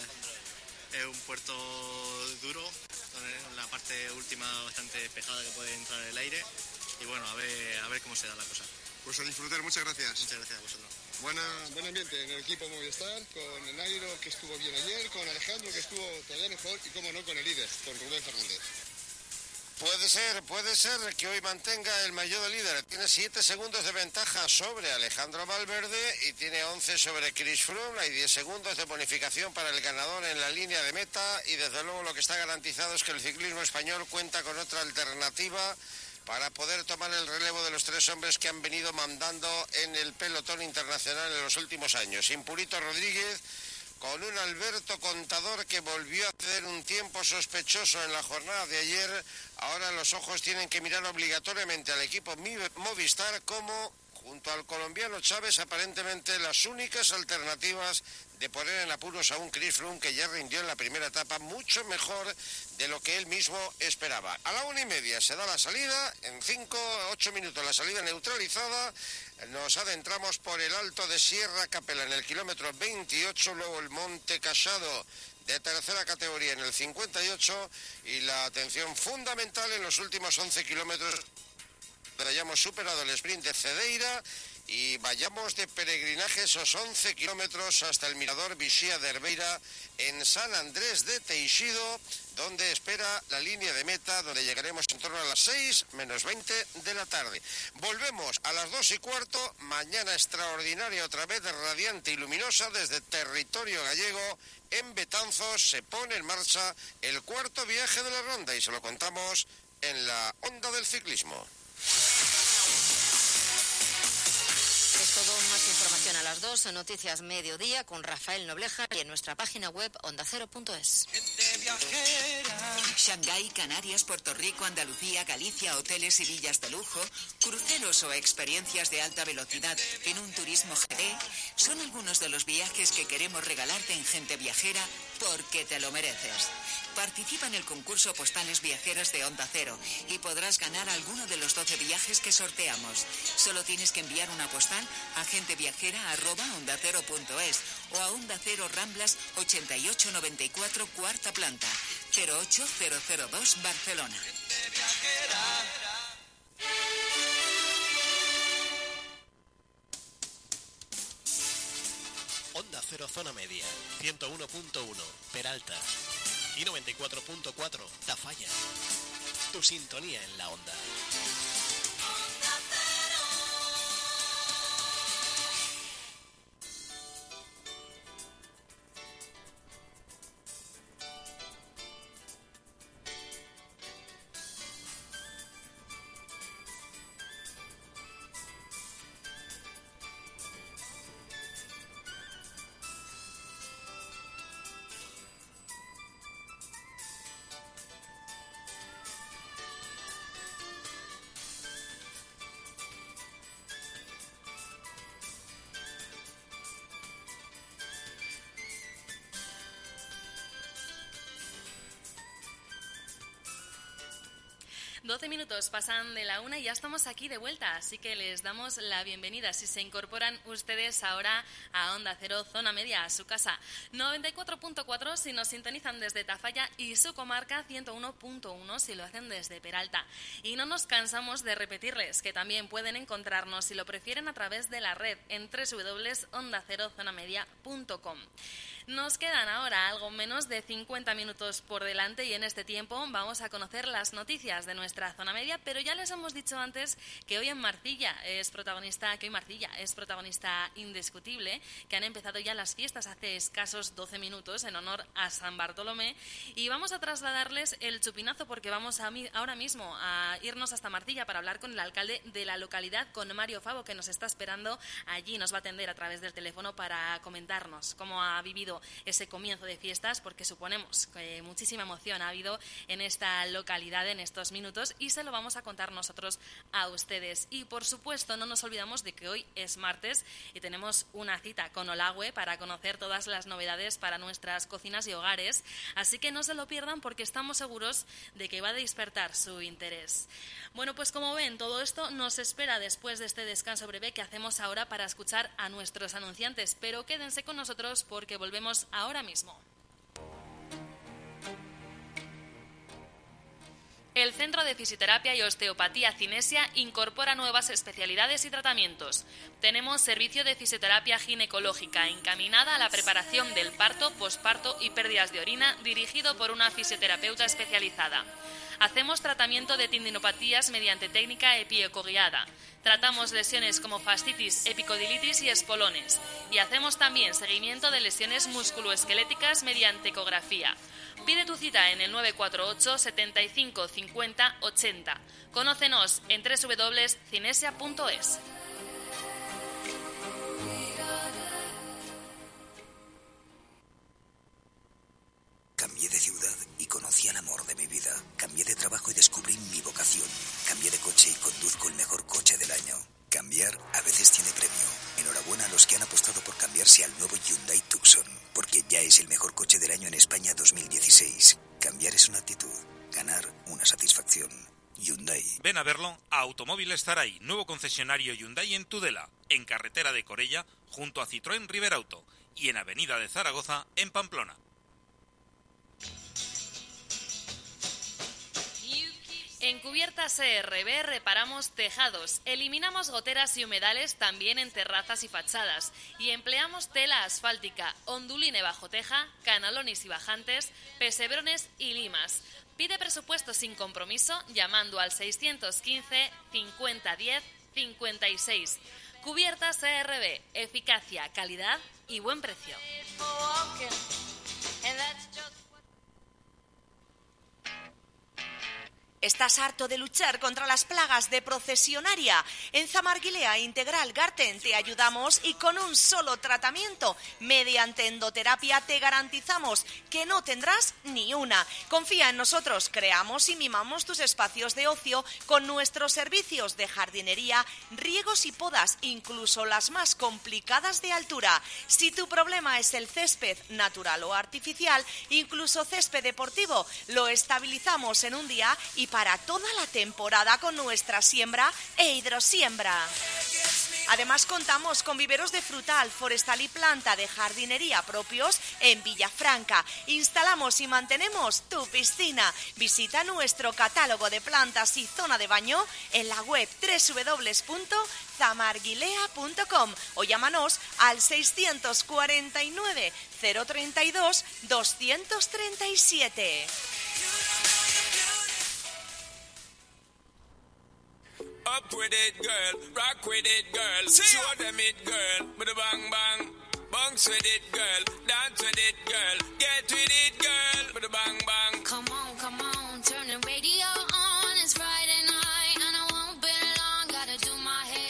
[SPEAKER 7] es un puerto duro, en la parte última bastante despejada que puede entrar el aire, y bueno, a ver, a ver cómo se da la cosa.
[SPEAKER 5] Pues a disfrutar, muchas gracias.
[SPEAKER 7] Muchas gracias a vosotros.
[SPEAKER 5] Buena, buen ambiente en el equipo Movistar, con el Nairo, que estuvo bien ayer, con Alejandro, que estuvo todavía mejor, y como no, con el líder, con Rubén Fernández.
[SPEAKER 4] Puede ser, puede ser que hoy mantenga el maillot de líder. Tiene siete segundos de ventaja sobre Alejandro Valverde y tiene once sobre Chris Froome. Hay diez segundos de bonificación para el ganador en la línea de meta, y desde luego lo que está garantizado es que el ciclismo español cuenta con otra alternativa para poder tomar el relevo de los tres hombres que han venido mandando en el pelotón internacional en los últimos años. Impurito Rodríguez, con un Alberto Contador que volvió a ceder un tiempo sospechoso en la jornada de ayer. Ahora los ojos tienen que mirar obligatoriamente al equipo Movistar como, junto al colombiano Chávez, aparentemente las únicas alternativas de poner en apuros a un Chris Froome que ya rindió en la primera etapa mucho mejor de lo que él mismo esperaba. A la una y media se da la salida, en cinco, ocho minutos la salida neutralizada. Nos adentramos por el Alto de Sierra Capela en el kilómetro veintiocho, luego el Monte Casado de tercera categoría en el cincuenta y ocho, y la atención fundamental en los últimos once kilómetros. Hayamos superado el sprint de Cedeira y vayamos de peregrinaje esos once kilómetros hasta el mirador Vixía de Herbeira en San Andrés de Teixido, donde espera la línea de meta, donde llegaremos en torno a las seis menos veinte de la tarde. Volvemos a las dos y cuarto, mañana extraordinaria otra vez, radiante y luminosa desde territorio gallego. En Betanzos se pone en marcha el cuarto viaje de la ronda y se lo contamos en la Onda del Ciclismo.
[SPEAKER 20] Es todo, más información a las dos, Noticias Mediodía con Rafael Nobleja y en nuestra página web onda cero punto es.
[SPEAKER 8] Shanghái, Canarias, Puerto Rico, Andalucía, Galicia, hoteles y villas de lujo, cruceros o experiencias de alta velocidad en un turismo G D son algunos de los viajes que queremos regalarte en Gente Viajera porque te lo mereces. Participa en el concurso Postales Viajeras de Onda Cero y podrás ganar alguno de los doce viajes que sorteamos. Solo tienes que enviar una postal a genteviajera arroba onda cero punto es o a Onda Cero Ramblas ochenta y ocho noventa y cuatro, cuarta planta, cero ocho cero cero dos, Barcelona.
[SPEAKER 1] Onda Cero Zona Media, ciento uno punto uno Peralta y noventa y cuatro punto cuatro Tafalla. Tu sintonía en la onda.
[SPEAKER 2] doce minutos pasan de la una y ya estamos aquí de vuelta, así que les damos la bienvenida si se incorporan ustedes ahora a Onda Cero Zona Media, a su casa. noventa y cuatro punto cuatro si nos sintonizan desde Tafalla y su comarca, ciento uno punto uno si lo hacen desde Peralta. Y no nos cansamos de repetirles que también pueden encontrarnos, si lo prefieren, a través de la red en doble u doble u doble u punto onda cero zona media punto com. Nos quedan ahora algo menos de cincuenta minutos por delante y en este tiempo vamos a conocer las noticias de nuestra zona media, pero ya les hemos dicho antes que hoy en Marcilla es protagonista, que hoy Marcilla es protagonista indiscutible, que han empezado ya las fiestas hace escasos doce minutos en honor a San Bartolomé, y vamos a trasladarles el chupinazo porque vamos a mi, ahora mismo a irnos hasta Marcilla para hablar con el alcalde de la localidad, con Mario Favo, que nos está esperando allí, nos va a atender a través del teléfono para comentarnos cómo ha vivido ese comienzo de fiestas, porque suponemos que muchísima emoción ha habido en esta localidad en estos minutos y se lo vamos a contar nosotros a ustedes. Y por supuesto no nos olvidamos de que hoy es martes y tenemos una cita con Olagüe para conocer todas las novedades para nuestras cocinas y hogares, así que no se lo pierdan porque estamos seguros de que va a despertar su interés. Bueno, pues como ven, todo esto nos espera después de este descanso breve que hacemos ahora para escuchar a nuestros anunciantes, pero quédense con nosotros porque volvemos ahora mismo. El Centro de Fisioterapia y Osteopatía Cinesia incorpora nuevas especialidades y tratamientos. Tenemos servicio de fisioterapia ginecológica encaminada a la preparación del parto, posparto y pérdidas de orina, dirigido por una fisioterapeuta especializada. Hacemos tratamiento de tendinopatías mediante técnica epiecoguiada. Tratamos lesiones como fascitis, epicondilitis y espolones. Y hacemos también seguimiento de lesiones musculoesqueléticas mediante ecografía. Pide tu cita en el nueve cuatro ocho, setenta y cinco, cincuenta, ochenta. Conócenos en doble u doble u doble u punto cinesia punto es.
[SPEAKER 9] Cambié de ciudad y conocí al amor de mi vida. Cambié de trabajo y descubrí mi vocación. Cambié de coche y conduzco el mejor coche del año. Cambiar a veces tiene premio. Enhorabuena a los que han apostado por cambiarse al nuevo Hyundai Tucson, porque ya es el mejor coche del año en España dos mil dieciséis. Cambiar es una actitud, ganar una satisfacción. Hyundai.
[SPEAKER 10] Ven a verlo a Automóviles Zaraí, nuevo concesionario Hyundai en Tudela, en carretera de Corella, junto a Citroën Riberauto, y en Avenida de Zaragoza, en Pamplona.
[SPEAKER 2] En Cubiertas E R B reparamos tejados, eliminamos goteras y humedales también en terrazas y fachadas y empleamos tela asfáltica, onduline bajo teja, canalones y bajantes, pesebrones y limas. Pide presupuesto sin compromiso llamando al seiscientos quince, cincuenta diez, cincuenta y seis. Cubiertas E R B, eficacia, calidad y buen precio.
[SPEAKER 11] ¿Estás harto de luchar contra las plagas de procesionaria? En Zamarguilea Integral Garten te ayudamos y con un solo tratamiento, mediante endoterapia, te garantizamos que no tendrás ni una. Confía en nosotros, creamos y mimamos tus espacios de ocio con nuestros servicios de jardinería, riegos y podas, incluso las más complicadas de altura. Si tu problema es el césped natural o artificial, incluso césped deportivo, lo estabilizamos en un día y para toda la temporada con nuestra siembra e hidrosiembra. Además contamos con viveros de frutal, forestal y planta de jardinería propios en Villafranca. Instalamos y mantenemos tu piscina. Visita nuestro catálogo de plantas y zona de baño en la web doble u doble u doble u punto zamarguilea punto com o llámanos al seiscientos cuarenta y nueve, cero treinta y dos, doscientos treinta y siete.
[SPEAKER 6] Up with it, girl. Rock with it, girl. Show them it, girl. With a bang bang. Bounce with it, girl. Dance with it, girl. Get with it, girl. With a bang bang.
[SPEAKER 27] Come on, come on. Turn the radio on. It's Friday night and I won't be long. Gotta do my hair.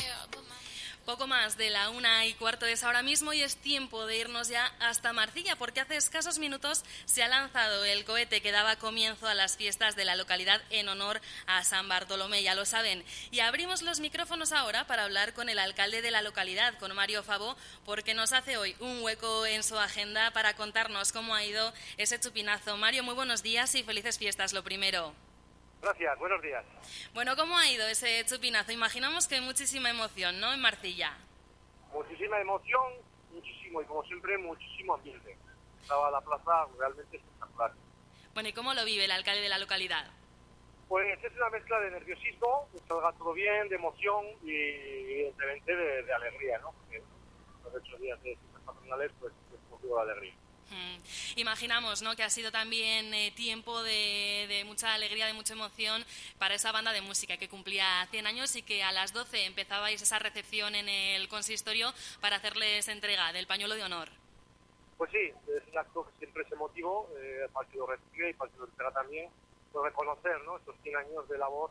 [SPEAKER 2] Poco más de la una y cuarto es ahora mismo y es tiempo de irnos ya hasta Marcilla, porque hace escasos minutos se ha lanzado el cohete que daba comienzo a las fiestas de la localidad en honor a San Bartolomé, ya lo saben. Y abrimos los micrófonos ahora para hablar con el alcalde de la localidad, con Mario Fabó, porque nos hace hoy un hueco en su agenda para contarnos cómo ha ido ese chupinazo. Mario, muy buenos días y felices fiestas, lo primero.
[SPEAKER 12] Gracias, buenos días.
[SPEAKER 2] Bueno, ¿cómo ha ido ese chupinazo? Imaginamos que muchísima emoción, ¿no?, en Marcilla.
[SPEAKER 12] Muchísima emoción, muchísimo, y como siempre, muchísimo ambiente. Estaba la plaza realmente espectacular.
[SPEAKER 2] Bueno, ¿y cómo lo vive el alcalde de la localidad?
[SPEAKER 12] Pues es una mezcla de nerviosismo, que salga todo bien, de emoción y evidentemente de, de alegría, ¿no? Porque los ocho días de fiestas patronales, pues es motivo de alegría.
[SPEAKER 2] Hmm. Imaginamos, ¿no?, que ha sido también eh, tiempo de, de mucha alegría, de mucha emoción para esa banda de música que cumplía cien años y que a las doce empezabais esa recepción en el consistorio para hacerles entrega del pañuelo de honor.
[SPEAKER 12] Pues sí, es un acto que siempre es emotivo, eh, para que lo recibe y para que lo entrega también, pues reconocer, ¿no?, estos cien años de labor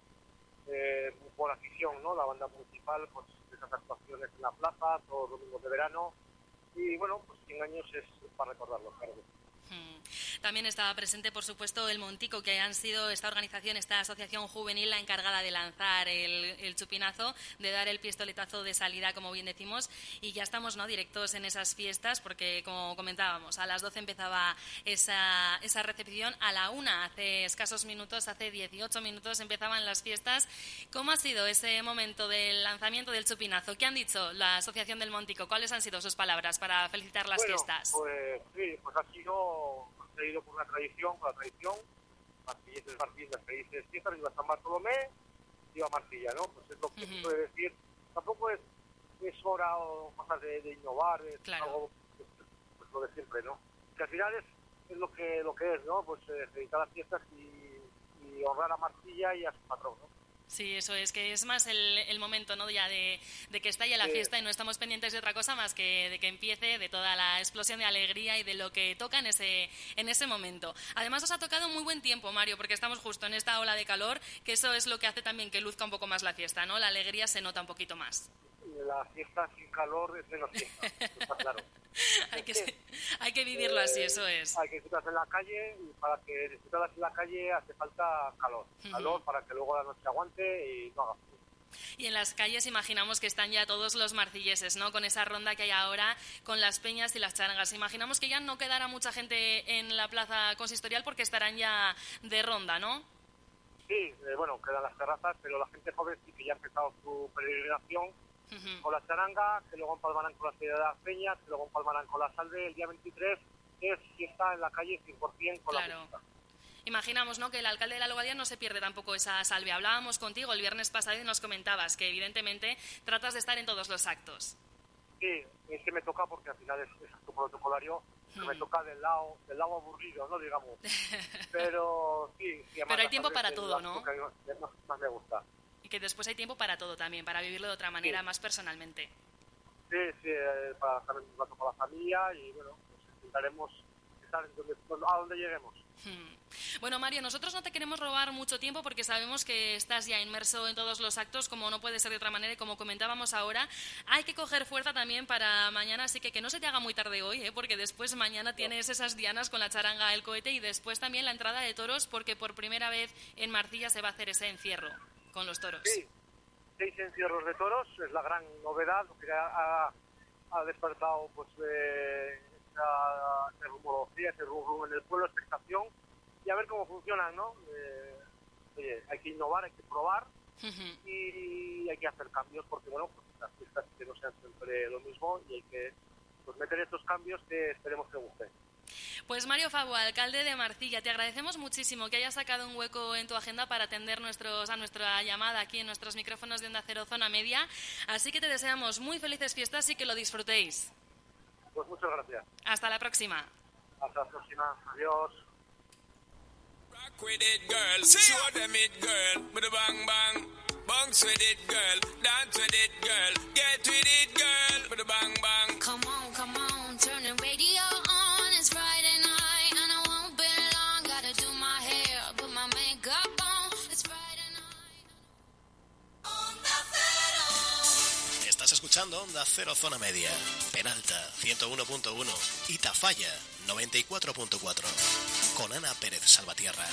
[SPEAKER 12] eh, por afición, ¿no?, la banda municipal, pues esas actuaciones en la plaza, todos los domingos de verano. Y bueno, pues cien años es para recordarlo, claro.
[SPEAKER 2] También estaba presente, por supuesto, el Montico, que han sido esta organización, esta asociación juvenil, la encargada de lanzar el, el chupinazo, de dar el pistoletazo de salida, como bien decimos, y ya estamos, ¿no?, directos en esas fiestas, porque, como comentábamos, a las doce empezaba esa, esa recepción, a la una, hace escasos minutos, hace dieciocho minutos, empezaban las fiestas. ¿Cómo ha sido ese momento del lanzamiento del chupinazo? ¿Qué han dicho la asociación del Montico? ¿Cuáles han sido sus palabras para felicitar las
[SPEAKER 12] bueno,
[SPEAKER 2] fiestas?
[SPEAKER 12] Pues sí, pues ha sido seguido por una tradición, por la tradición, Marcilla es Marcilla, las felices fiestas, iba San Bartolomé, iba Marcilla, ¿no? Pues es lo que uh-huh. se puede decir. Tampoco es, es hora o cosas de, de innovar, es
[SPEAKER 2] claro.
[SPEAKER 12] algo, pues, pues lo de siempre, ¿no? Que al final es, es lo que lo que es, ¿no? Pues eh, dedicar las fiestas y, y honrar a Marcilla y a su patrón, ¿no?
[SPEAKER 2] Sí, eso es, que es más el, el momento, ¿no?, ya de, de que está ya la sí. fiesta y no estamos pendientes de otra cosa más que de que empiece, de toda la explosión de alegría y de lo que toca en ese, en ese momento. Además, os ha tocado muy buen tiempo, Mario, porque estamos justo en esta ola de calor, que eso es lo que hace también que luzca un poco más la fiesta, ¿no? La alegría se nota un poquito más.
[SPEAKER 12] La fiesta sin calor es menos fiesta, está claro.
[SPEAKER 2] hay, que, hay que vivirlo eh, así, eso es.
[SPEAKER 12] Hay que disfrutarse en la calle y para que disfrutarse en la calle hace falta calor. Uh-huh. Calor para que luego la noche aguante y no haga frío.
[SPEAKER 2] Y en las calles imaginamos que están ya todos los marcilleses, ¿no?, con esa ronda que hay ahora, con las peñas y las charangas. Imaginamos que ya no quedará mucha gente en la plaza consistorial porque estarán ya de ronda, ¿no?
[SPEAKER 12] Sí, eh, bueno, quedan las terrazas, pero la gente joven sí que ya ha empezado su peregrinación uh-huh. con la charanga, que luego empalmarán con la ciudad de las peñas, que luego empalmarán con la salve. El día veintitrés es fiesta en la calle cien por ciento con
[SPEAKER 2] claro.
[SPEAKER 12] la música.
[SPEAKER 2] Imaginamos, ¿no?, que el alcalde de la localidad no se pierde tampoco esa salve. Hablábamos contigo el viernes pasado y nos comentabas que evidentemente tratas de estar en todos los actos.
[SPEAKER 12] Sí, es que me toca porque al final es, es acto protocolario, hmm. me toca del lado del lado aburrido, ¿no?, digamos. Pero sí, sí
[SPEAKER 2] pero hay tiempo para todo, ¿no?
[SPEAKER 12] Que más, más me gusta.
[SPEAKER 2] Y que después hay tiempo para todo también, para vivirlo de otra manera, sí. más personalmente.
[SPEAKER 12] Sí, sí, eh, para estar un rato con la familia y bueno, pues intentaremos estar en donde, a donde lleguemos.
[SPEAKER 2] Hmm. Bueno, Mario, nosotros no te queremos robar mucho tiempo porque sabemos que estás ya inmerso en todos los actos, como no puede ser de otra manera, y como comentábamos ahora, hay que coger fuerza también para mañana, así que que no se te haga muy tarde hoy, ¿eh? Porque después mañana tienes esas dianas con la charanga, el cohete y después también la entrada de toros, porque por primera vez en Marcilla se va a hacer ese encierro con los toros.
[SPEAKER 12] Sí, seis encierros de toros, es la gran novedad, lo que ha, ha despertado pues eh, esa, esa rumorología, ese rum en el pueblo, expectación, y a ver cómo funcionan, ¿no? Eh, oye, hay que innovar, hay que probar, uh-huh. y hay que hacer cambios porque, bueno, pues las fiestas que no sean siempre lo mismo y hay que pues, meter estos cambios que esperemos que gusten.
[SPEAKER 2] Pues Mario Favo, alcalde de Marcilla, te agradecemos muchísimo que hayas sacado un hueco en tu agenda para atender nuestros, a nuestra llamada aquí en nuestros micrófonos de Onda Cero Zona Media. Así que te deseamos muy felices fiestas y que lo disfrutéis.
[SPEAKER 12] Pues muchas gracias.
[SPEAKER 2] Hasta la próxima.
[SPEAKER 12] Hasta la próxima. Adiós.
[SPEAKER 6] Rock with it, girl. Show them it, girl. With a bang bang. Bounce with it, girl. Dance with it, girl. Get with it, girl. With a bang bang.
[SPEAKER 3] Come on, come on. Turn the radio on. It's Friday night and I won't be long. Gotta do my hair, put my makeup on. It's Friday night. Onda Cero.
[SPEAKER 1] Estás escuchando Onda Cero Zona Media. Peralta ciento uno punto uno y Tafalla noventa y cuatro punto cuatro. Con Ana Pérez Salvatierra.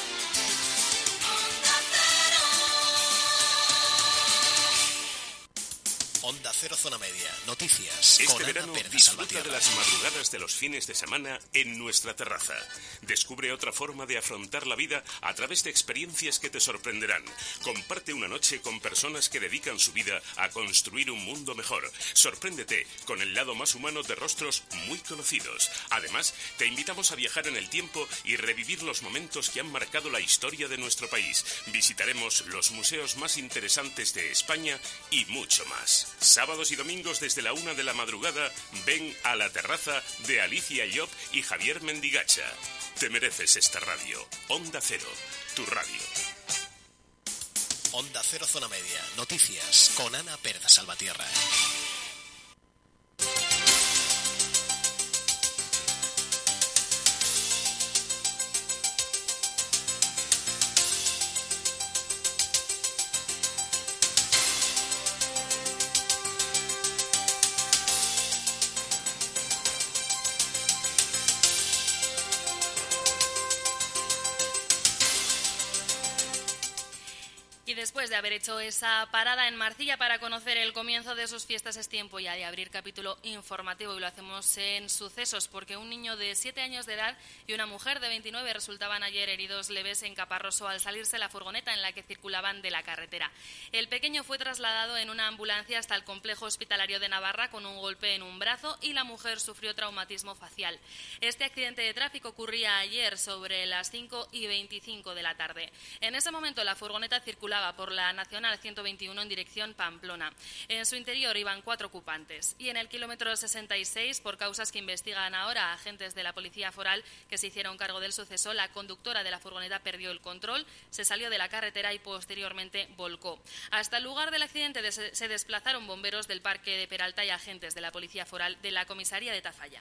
[SPEAKER 1] Onda Cero Zona Media. Noticias.
[SPEAKER 13] Este
[SPEAKER 1] con
[SPEAKER 13] verano
[SPEAKER 1] Ana Pérez
[SPEAKER 13] disfruta
[SPEAKER 1] Salvatierra.
[SPEAKER 13] de las madrugadas de los fines de semana en nuestra terraza. Descubre otra forma de afrontar la vida a través de experiencias que te sorprenderán. Comparte una noche con personas que dedican su vida a construir un mundo mejor. Sorpréndete con el lado más humano de rostros muy conocidos. Además, te invitamos a viajar en el tiempo y revivir los momentos que han marcado la historia de nuestro país. Visitaremos los museos más interesantes de España y mucho más. Sábados y domingos desde la una de la madrugada, ven a la terraza de Alicia Llop y Javier Mendigacha. Te mereces esta radio. Onda Cero, tu radio.
[SPEAKER 1] Onda Cero Zona Media. Noticias con Ana Pérez Salvatierra.
[SPEAKER 2] Después de haber hecho esa parada en Marcilla para conocer el comienzo de sus fiestas, es tiempo ya de abrir capítulo informativo y lo hacemos en sucesos porque un niño de siete años de edad y una mujer de veintinueve resultaban ayer heridos leves en Caparroso al salirse la furgoneta en la que circulaban de la carretera. El pequeño fue trasladado en una ambulancia hasta el complejo hospitalario de Navarra con un golpe en un brazo y la mujer sufrió traumatismo facial. Este accidente de tráfico ocurría ayer sobre las cinco y veinticinco de la tarde. En ese momento la furgoneta circulaba por la Nacional ciento veintiuno en dirección Pamplona. En su interior iban cuatro ocupantes. Y en el kilómetro sesenta y seis, por causas que investigan ahora agentes de la Policía Foral que se hicieron cargo del suceso, la conductora de la furgoneta perdió el control, se salió de la carretera y posteriormente volcó. Hasta el lugar del accidente se desplazaron bomberos del Parque de Peralta y agentes de la Policía Foral de la Comisaría de Tafalla.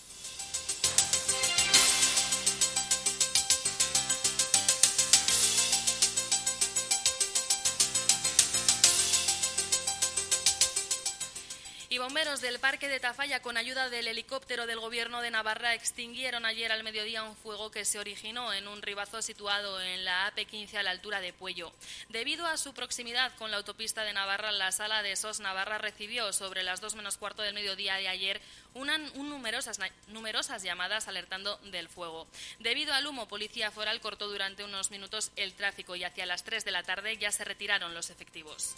[SPEAKER 2] Y bomberos del Parque de Tafalla, con ayuda del helicóptero del Gobierno de Navarra, extinguieron ayer al mediodía un fuego que se originó en un ribazo situado en la A P quince a la altura de Puello. Debido a su proximidad con la autopista de Navarra, la sala de S O S Navarra recibió sobre las dos menos cuarto del mediodía de ayer una, un numerosas, numerosas llamadas alertando del fuego. Debido al humo, Policía Foral cortó durante unos minutos el tráfico y hacia las tres de la tarde ya se retiraron los efectivos.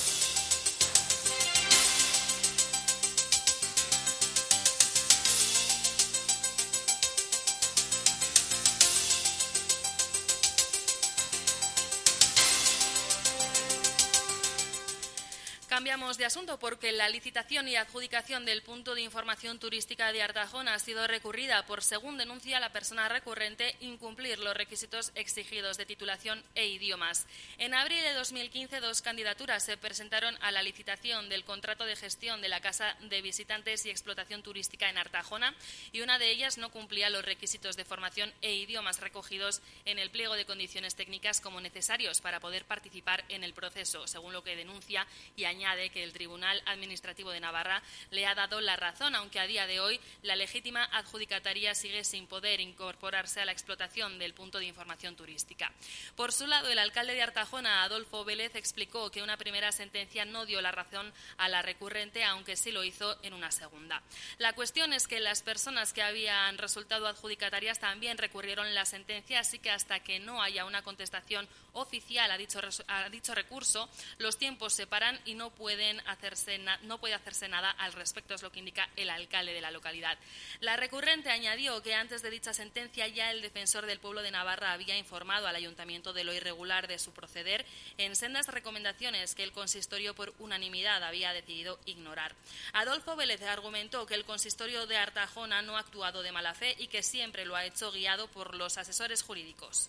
[SPEAKER 2] Cambiamos de asunto porque la licitación y adjudicación del punto de información turística de Artajona ha sido recurrida por, según denuncia la persona recurrente, incumplir los requisitos exigidos de titulación e idiomas. En abril de dos mil quince, dos candidaturas se presentaron a la licitación del contrato de gestión de la Casa de Visitantes y Explotación Turística en Artajona y una de ellas no cumplía los requisitos de formación e idiomas recogidos en el pliego de condiciones técnicas como necesarios para poder participar en el proceso, según lo que denuncia y añade añade que el Tribunal Administrativo de Navarra le ha dado la razón, aunque a día de hoy la legítima adjudicataria sigue sin poder incorporarse a la explotación del punto de información turística. Por su lado, el alcalde de Artajona, Adolfo Vélez, explicó que una primera sentencia no dio la razón a la recurrente, aunque sí lo hizo en una segunda. La cuestión es que las personas que habían resultado adjudicatarias también recurrieron la sentencia, así que hasta que no haya una contestación oficial a dicho, a dicho recurso, los tiempos se paran y no, pueden hacerse no puede hacerse nada al respecto, es lo que indica el alcalde de la localidad. La recurrente añadió que antes de dicha sentencia ya el defensor del pueblo de Navarra había informado al ayuntamiento de lo irregular de su proceder en sendas recomendaciones que el consistorio por unanimidad había decidido ignorar. Adolfo Vélez argumentó que el consistorio de Artajona no ha actuado de mala fe y que siempre lo ha hecho guiado por los asesores jurídicos.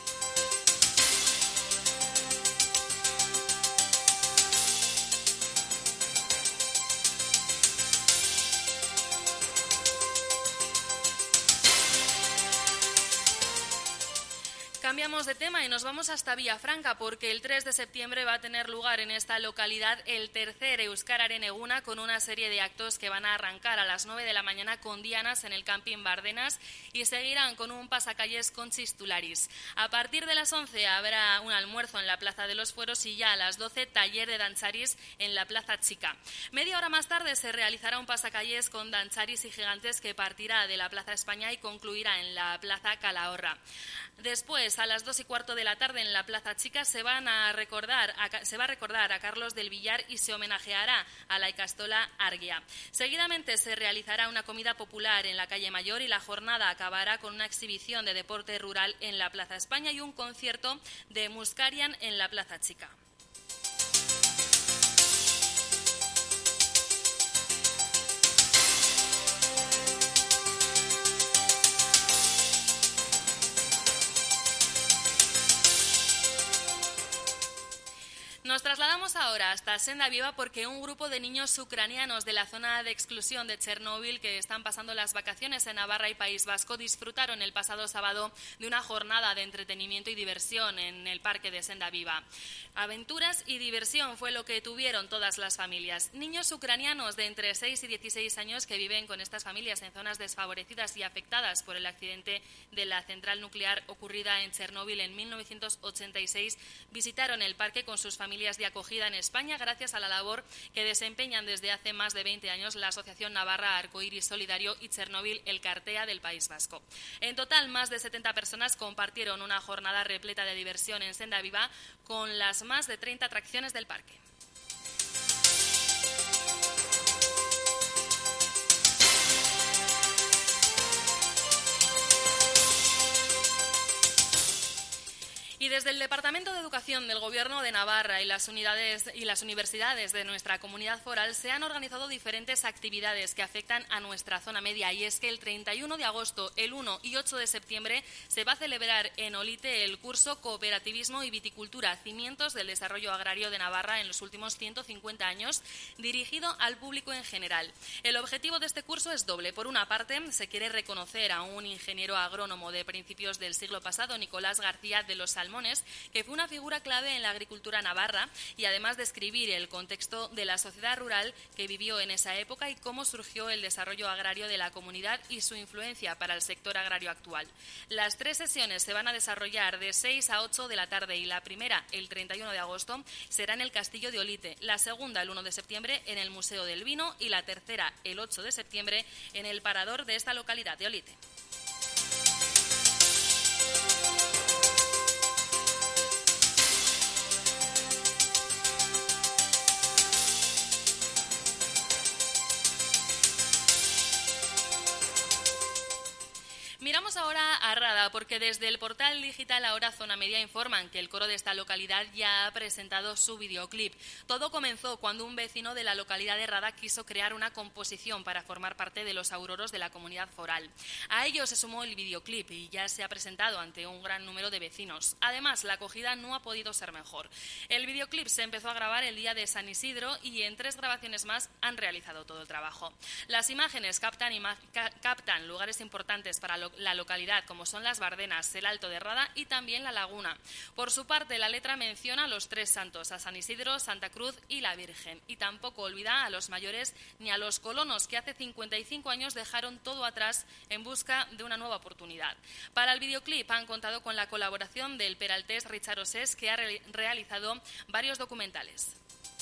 [SPEAKER 2] Cambiamos de tema y nos vamos hasta Villafranca porque el tres de septiembre va a tener lugar en esta localidad el tercer Euskararen Eguna con una serie de actos que van a arrancar a las nueve de la mañana con dianas en el camping Bardenas y seguirán con un pasacalles con chistularis. A partir de las once habrá un almuerzo en la Plaza de los Fueros y ya a las doce taller de danzaris en la Plaza Chica. Media hora más tarde se realizará un pasacalles con danzaris y gigantes que partirá de la Plaza España y concluirá en la Plaza Calahorra. Después, a las dos y cuarto de la tarde en la Plaza Chica se van a recordar a, se va a recordar a Carlos del Villar y se homenajeará a la Ikastola Argia. Seguidamente se realizará una comida popular en la calle Mayor y la jornada acabará con una exhibición de deporte rural en la Plaza España y un concierto de Muscarian en la Plaza Chica. Nos trasladamos ahora hasta Senda Viva porque un grupo de niños ucranianos de la zona de exclusión de Chernóbil que están pasando las vacaciones en Navarra y País Vasco disfrutaron el pasado sábado de una jornada de entretenimiento y diversión en el parque de Senda Viva. Aventuras y diversión fue lo que tuvieron todas las familias. Niños ucranianos de entre seis y dieciséis años que viven con estas familias en zonas desfavorecidas y afectadas por el accidente de la central nuclear ocurrida en Chernóbil en mil novecientos ochenta y seis visitaron el parque con sus familias de acogida en España gracias a la labor que desempeñan desde hace más de veinte años la Asociación Navarra Arcoíris Solidario y Chernóbil El Cartea del País Vasco. En total, más de setenta personas compartieron una jornada repleta de diversión en Senda Viva con las más de treinta atracciones del parque. Y desde el Departamento de Educación del Gobierno de Navarra y las unidades y las universidades de nuestra comunidad foral se han organizado diferentes actividades que afectan a nuestra zona media. Y es que el treinta y uno de agosto, el uno y ocho de septiembre se va a celebrar en Olite el curso Cooperativismo y Viticultura, cimientos del desarrollo agrario de Navarra en los últimos ciento cincuenta años, dirigido al público en general. El objetivo de este curso es doble. Por una parte, se quiere reconocer a un ingeniero agrónomo de principios del siglo pasado, Nicolás García de los Salmones, que fue una figura clave en la agricultura navarra, y además describir el contexto de la sociedad rural que vivió en esa época y cómo surgió el desarrollo agrario de la comunidad y su influencia para el sector agrario actual. Las tres sesiones se van a desarrollar de seis a ocho de la tarde y la primera, el treinta y uno de agosto, será en el Castillo de Olite, la segunda, el uno de septiembre, en el Museo del Vino y la tercera, el ocho de septiembre, en el parador de esta localidad de Olite. Miramos ahora a Rada, porque desde el portal digital Ahora Zona Media informan que el coro de esta localidad ya ha presentado su videoclip. Todo comenzó cuando un vecino de la localidad de Rada quiso crear una composición para formar parte de los auroros de la comunidad foral. A ello se sumó el videoclip y ya se ha presentado ante un gran número de vecinos. Además, la acogida no ha podido ser mejor. El videoclip se empezó a grabar el día de San Isidro y en tres grabaciones más han realizado todo el trabajo. Las imágenes captan, ima- ca- captan lugares importantes para lo- la la localidad, como son las Bardenas, el Alto de Rada y también la Laguna. Por su parte, la letra menciona a los tres santos, a San Isidro, Santa Cruz y la Virgen, y tampoco olvida a los mayores ni a los colonos que hace cincuenta y cinco años dejaron todo atrás en busca de una nueva oportunidad. Para el videoclip han contado con la colaboración del peraltés Richard Osés, que ha re- realizado varios documentales.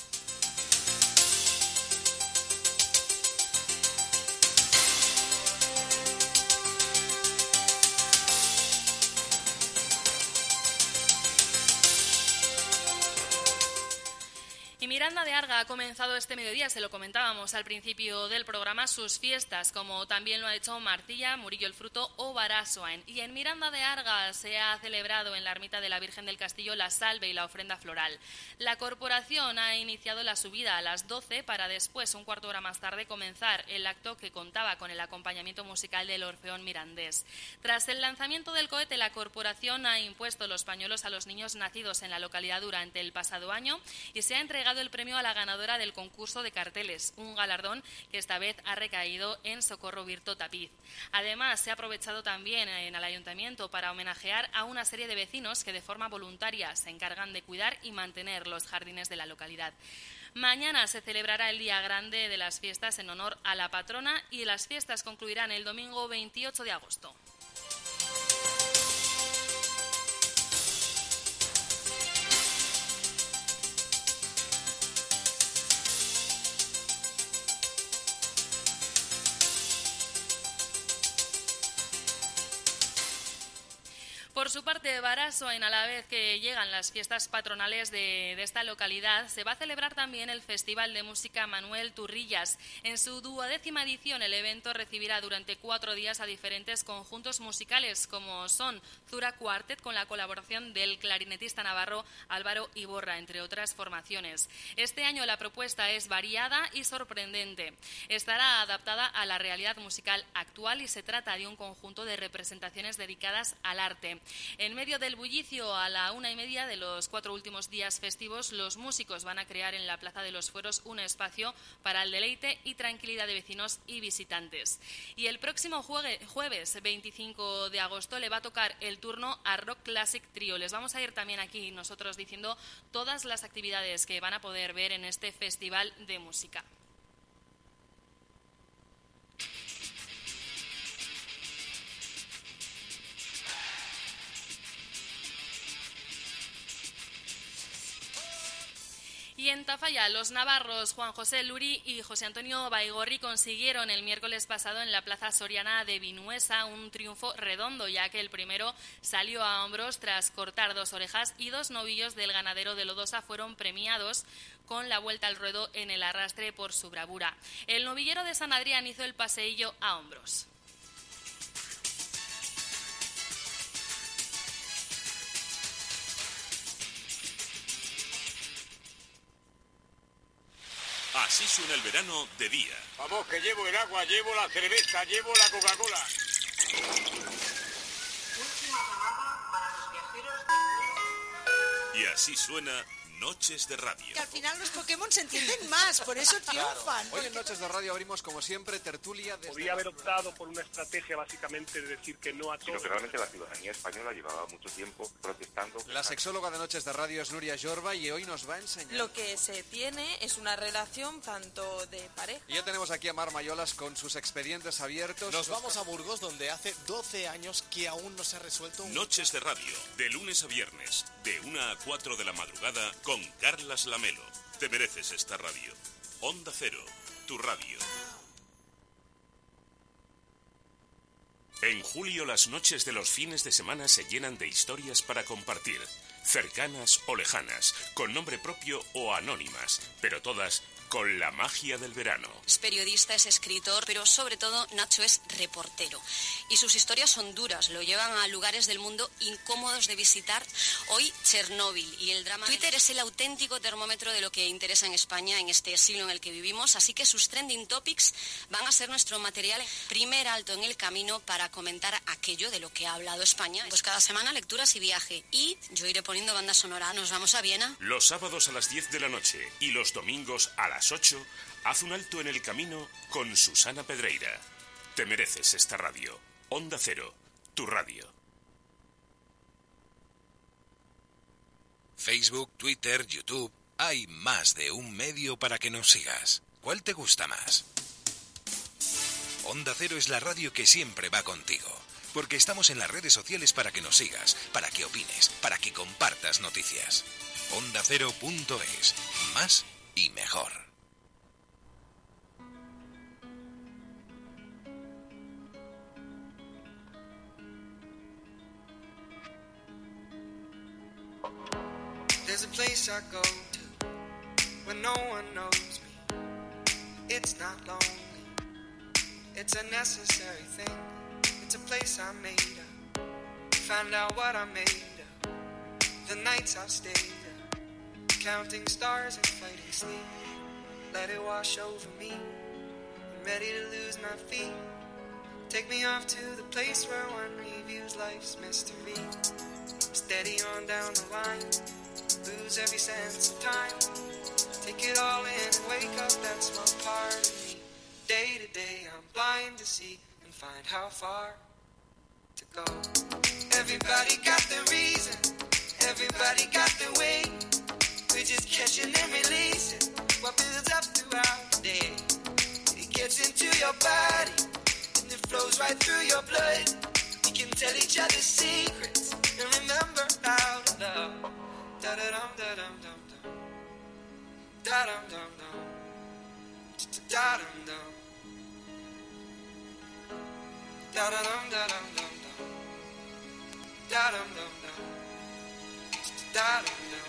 [SPEAKER 2] Y Miranda de Arga ha comenzado este mediodía, se lo comentábamos al principio del programa, sus fiestas, como también lo ha hecho Marcilla, Murillo el Fruto o Barasoain. Y en Miranda de Arga se ha celebrado en la ermita de la Virgen del Castillo la salve y la ofrenda floral. La corporación ha iniciado la subida a las doce para después, un cuarto de hora más tarde, comenzar el acto que contaba con el acompañamiento musical del Orfeón Mirandés. Tras el lanzamiento del cohete, la corporación ha impuesto los pañuelos a los niños nacidos en la localidad durante el pasado año y se ha entregado el premio a la ganadora del concurso de carteles, un galardón que esta vez ha recaído en Socorro Virto Tapiz. Además, se ha aprovechado también en el ayuntamiento para homenajear a una serie de vecinos que de forma voluntaria se encargan de cuidar y mantener los jardines de la localidad. Mañana se celebrará el día grande de las fiestas en honor a la patrona y las fiestas concluirán el domingo veintiocho de agosto. Por su parte, Barasoain, a la vez que llegan las fiestas patronales de, de esta localidad, se va a celebrar también el Festival de Música Manuel Turrillas. En su duodécima edición, el evento recibirá durante cuatro días a diferentes conjuntos musicales, como son Zura Quartet, con la colaboración del clarinetista navarro Álvaro Iborra, entre otras formaciones. Este año la propuesta es variada y sorprendente. Estará adaptada a la realidad musical actual y se trata de un conjunto de representaciones dedicadas al arte. En medio del bullicio, a la una y media de los cuatro últimos días festivos, los músicos van a crear en la Plaza de los Fueros un espacio para el deleite y tranquilidad de vecinos y visitantes. Y el próximo juegue, jueves veinticinco de agosto le va a tocar el turno a Rock Classic Trio. Les vamos a ir también aquí nosotros diciendo todas las actividades que van a poder ver en este festival de música. Y en Tafalla, los navarros Juan José Luri y José Antonio Baigorri consiguieron el miércoles pasado en la Plaza Soriana de Vinuesa un triunfo redondo, ya que el primero salió a hombros tras cortar dos orejas y dos novillos del ganadero de Lodosa fueron premiados con la vuelta al ruedo en el arrastre por su bravura. El novillero de San Adrián hizo el paseillo a hombros.
[SPEAKER 13] Así suena el verano de día.
[SPEAKER 15] Vamos, que llevo el agua, llevo la cerveza, llevo la Coca-Cola.
[SPEAKER 16] Última llamada para los viajeros de...
[SPEAKER 13] Y así suena Noches de Radio.
[SPEAKER 17] Que al final los Pokémon se entienden más, por eso triunfan.
[SPEAKER 18] Claro. Hoy en Noches de Radio abrimos, como siempre, tertulia desde...
[SPEAKER 12] Podría haber optado por una estrategia básicamente de decir que no a todo.
[SPEAKER 19] Sino que realmente la ciudadanía española llevaba mucho tiempo protestando.
[SPEAKER 18] La sexóloga de Noches de Radio es Nuria Jorba y hoy nos va a enseñar...
[SPEAKER 21] Lo que se tiene es una relación tanto de pareja...
[SPEAKER 18] Y ya tenemos aquí a Mar Mayolas con sus expedientes abiertos.
[SPEAKER 1] Nos vamos a Burgos, donde hace doce años que aún no se ha resuelto un...
[SPEAKER 13] Noches de Radio, de lunes a viernes, de una a cuatro de la madrugada, con Carlas Lamelo. Te mereces esta radio. Onda Cero, tu radio. En julio las noches de los fines de semana se llenan de historias para compartir, cercanas o lejanas, con nombre propio o anónimas, pero todas con la magia del verano.
[SPEAKER 22] Es periodista, es escritor, pero sobre todo Nacho es reportero. Y sus historias son duras, lo llevan a lugares del mundo incómodos de visitar. Hoy Chernóbil y el drama... Twitter es el auténtico termómetro de lo que interesa en España en este siglo en el que vivimos, así que sus trending topics van a ser nuestro material primer alto en el camino para comentar aquello de lo que ha hablado España. Pues cada semana lecturas y viaje. Y yo iré poniendo banda sonora. Nos vamos a Viena.
[SPEAKER 13] Los sábados a las diez de la noche y los domingos a las ocho, haz un alto en el camino con Susana Pedreira. Te mereces esta radio. Onda Cero, tu radio.
[SPEAKER 5] Facebook, Twitter, YouTube. Hay más de un medio para que nos sigas. ¿Cuál te gusta más? Onda Cero es la radio que siempre va contigo. Porque estamos en las redes sociales para que nos sigas, para que opines, para que compartas noticias. onda cero punto es. Más y mejor.
[SPEAKER 7] There's a place I go to when no one knows me. It's not lonely. It's a necessary thing. It's a place I made up. Found out what I made up. The nights I've stayed up. Counting stars and fighting sleep. Let it wash over me. I'm ready to lose my feet. Take me off to the place where one reviews life's mystery. Steady on down the line. Lose every sense of time. Take it all in and wake up that small part of me. Day to day I'm blind to see and find how far to go. Everybody got the reason. Everybody got the way. We're just catching and releasing what builds up throughout the day. It gets into your body and it flows right through your blood. We can tell each other secrets and remember how to love. Da da dum da dum dum dum. Da dum dum dum. Da dum dum. Da da dum da dum dum dum. Da dum dum dum. Da dum dum.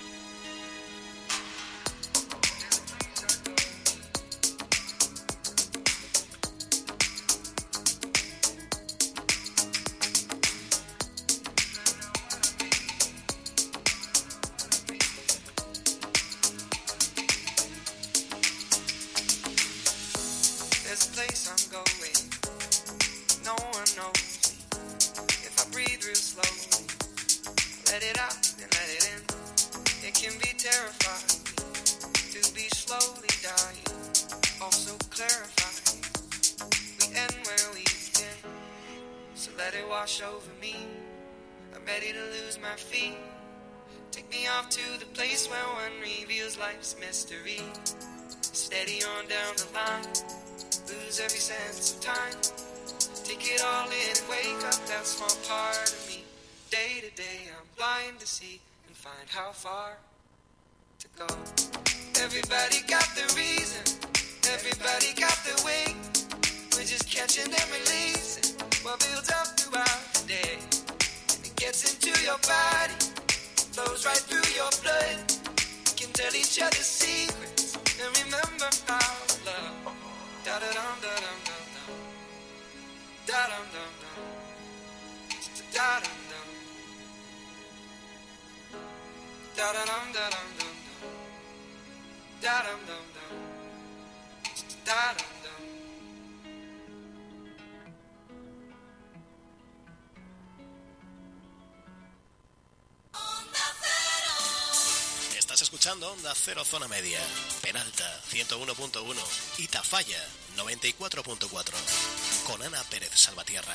[SPEAKER 7] There's a place I'm going. No one knows me. If I breathe real slowly, let it out and let it in. It can be terrifying to be slowly dying. Also clarifying. We end where we begin. So let it wash over me. I'm ready to lose my feet. Take me off to the place where one reveals life's mystery. Steady on down the line. Lose every sense of time. Take it all in and wake up that small part of me. Day to day I'm blind to see and find how far to go. Everybody got the reason. Everybody got the way. We're just catching and releasing what builds up throughout the day. And it gets into your body, flows right through your blood. We can tell each other secrets and remember how to love. Da da dum da dum dum dum. Da dum dum dum. Da dum dum. Da da dum da dum dum dum. Da dum dum dum. Da dum dum.
[SPEAKER 1] Estás escuchando Onda Cero Zona Media, Penalta ciento uno punto uno y Tafalla noventa y cuatro punto cuatro, con Ana Pérez Salvatierra.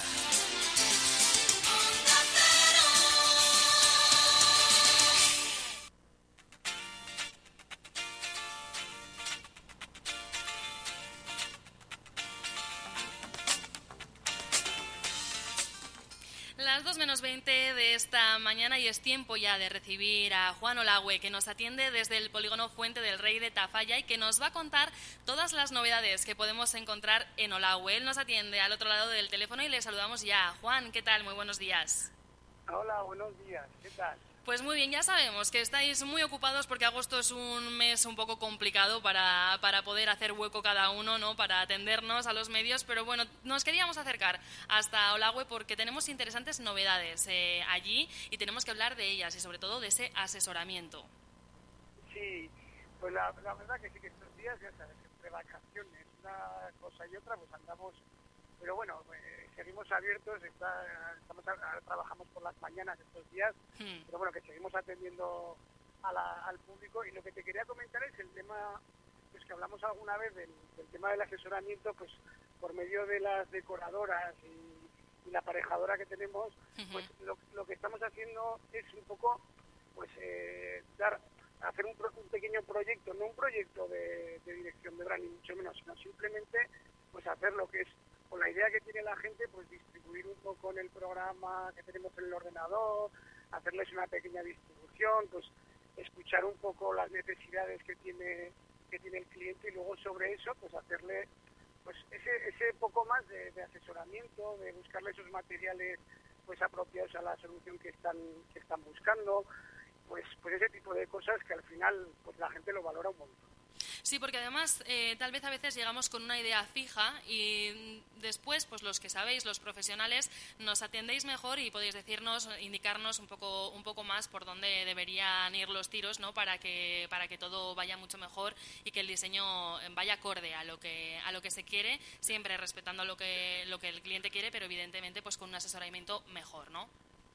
[SPEAKER 2] Las dos menos veinte de esta mañana y es tiempo ya de recibir a Juan Olagüe, que nos atiende desde el polígono Fuente del Rey de Tafalla y que nos va a contar todas las novedades que podemos encontrar en Olagüe. Él nos atiende al otro lado del teléfono y le saludamos ya. Juan, ¿qué tal? Muy buenos días.
[SPEAKER 14] Hola, buenos días. ¿Qué tal?
[SPEAKER 2] Pues muy bien, ya sabemos que estáis muy ocupados porque agosto es un mes un poco complicado para, para poder hacer hueco cada uno, ¿no? Para atendernos a los medios, pero bueno, nos queríamos acercar hasta Olagüe porque tenemos interesantes novedades eh, allí y tenemos que hablar de ellas y sobre todo de ese asesoramiento.
[SPEAKER 14] Sí, pues la, la verdad que sí que estos días, ya sabes, entre vacaciones, una cosa y otra, pues andamos, pero bueno, eh, seguimos abiertos, está, estamos ahora trabajamos por las mañanas estos días, hmm. pero bueno, que seguimos atendiendo a la, al público. Y lo que te quería comentar es el tema, pues que hablamos alguna vez del, del tema del asesoramiento, pues por medio de las decoradoras y, y la aparejadora que tenemos, pues lo, lo que estamos haciendo es un poco, pues, eh, dar, hacer un, pro, un pequeño proyecto, no un proyecto de, de dirección de brand, ni mucho menos, sino simplemente, pues, hacer lo que es, con la idea que tiene la gente, pues, distribuir un poco en el programa que tenemos en el ordenador, hacerles una pequeña distribución, pues, escuchar un poco las necesidades que tiene que tiene el cliente y luego sobre eso, pues, hacerle pues ese ese poco más de, de asesoramiento, de buscarle esos materiales pues apropiados a la solución que están que están buscando, pues pues ese tipo de cosas que al final pues la gente lo valora un montón.
[SPEAKER 2] Sí, porque además eh, tal vez a veces llegamos con una idea fija y después, pues los que sabéis, los profesionales, nos atendéis mejor y podéis decirnos, indicarnos un poco un poco más por dónde deberían ir los tiros, ¿no? Para que para que todo vaya mucho mejor y que el diseño vaya acorde a lo que a lo que se quiere, siempre respetando lo que lo que el cliente quiere, pero evidentemente pues con un asesoramiento mejor, ¿no?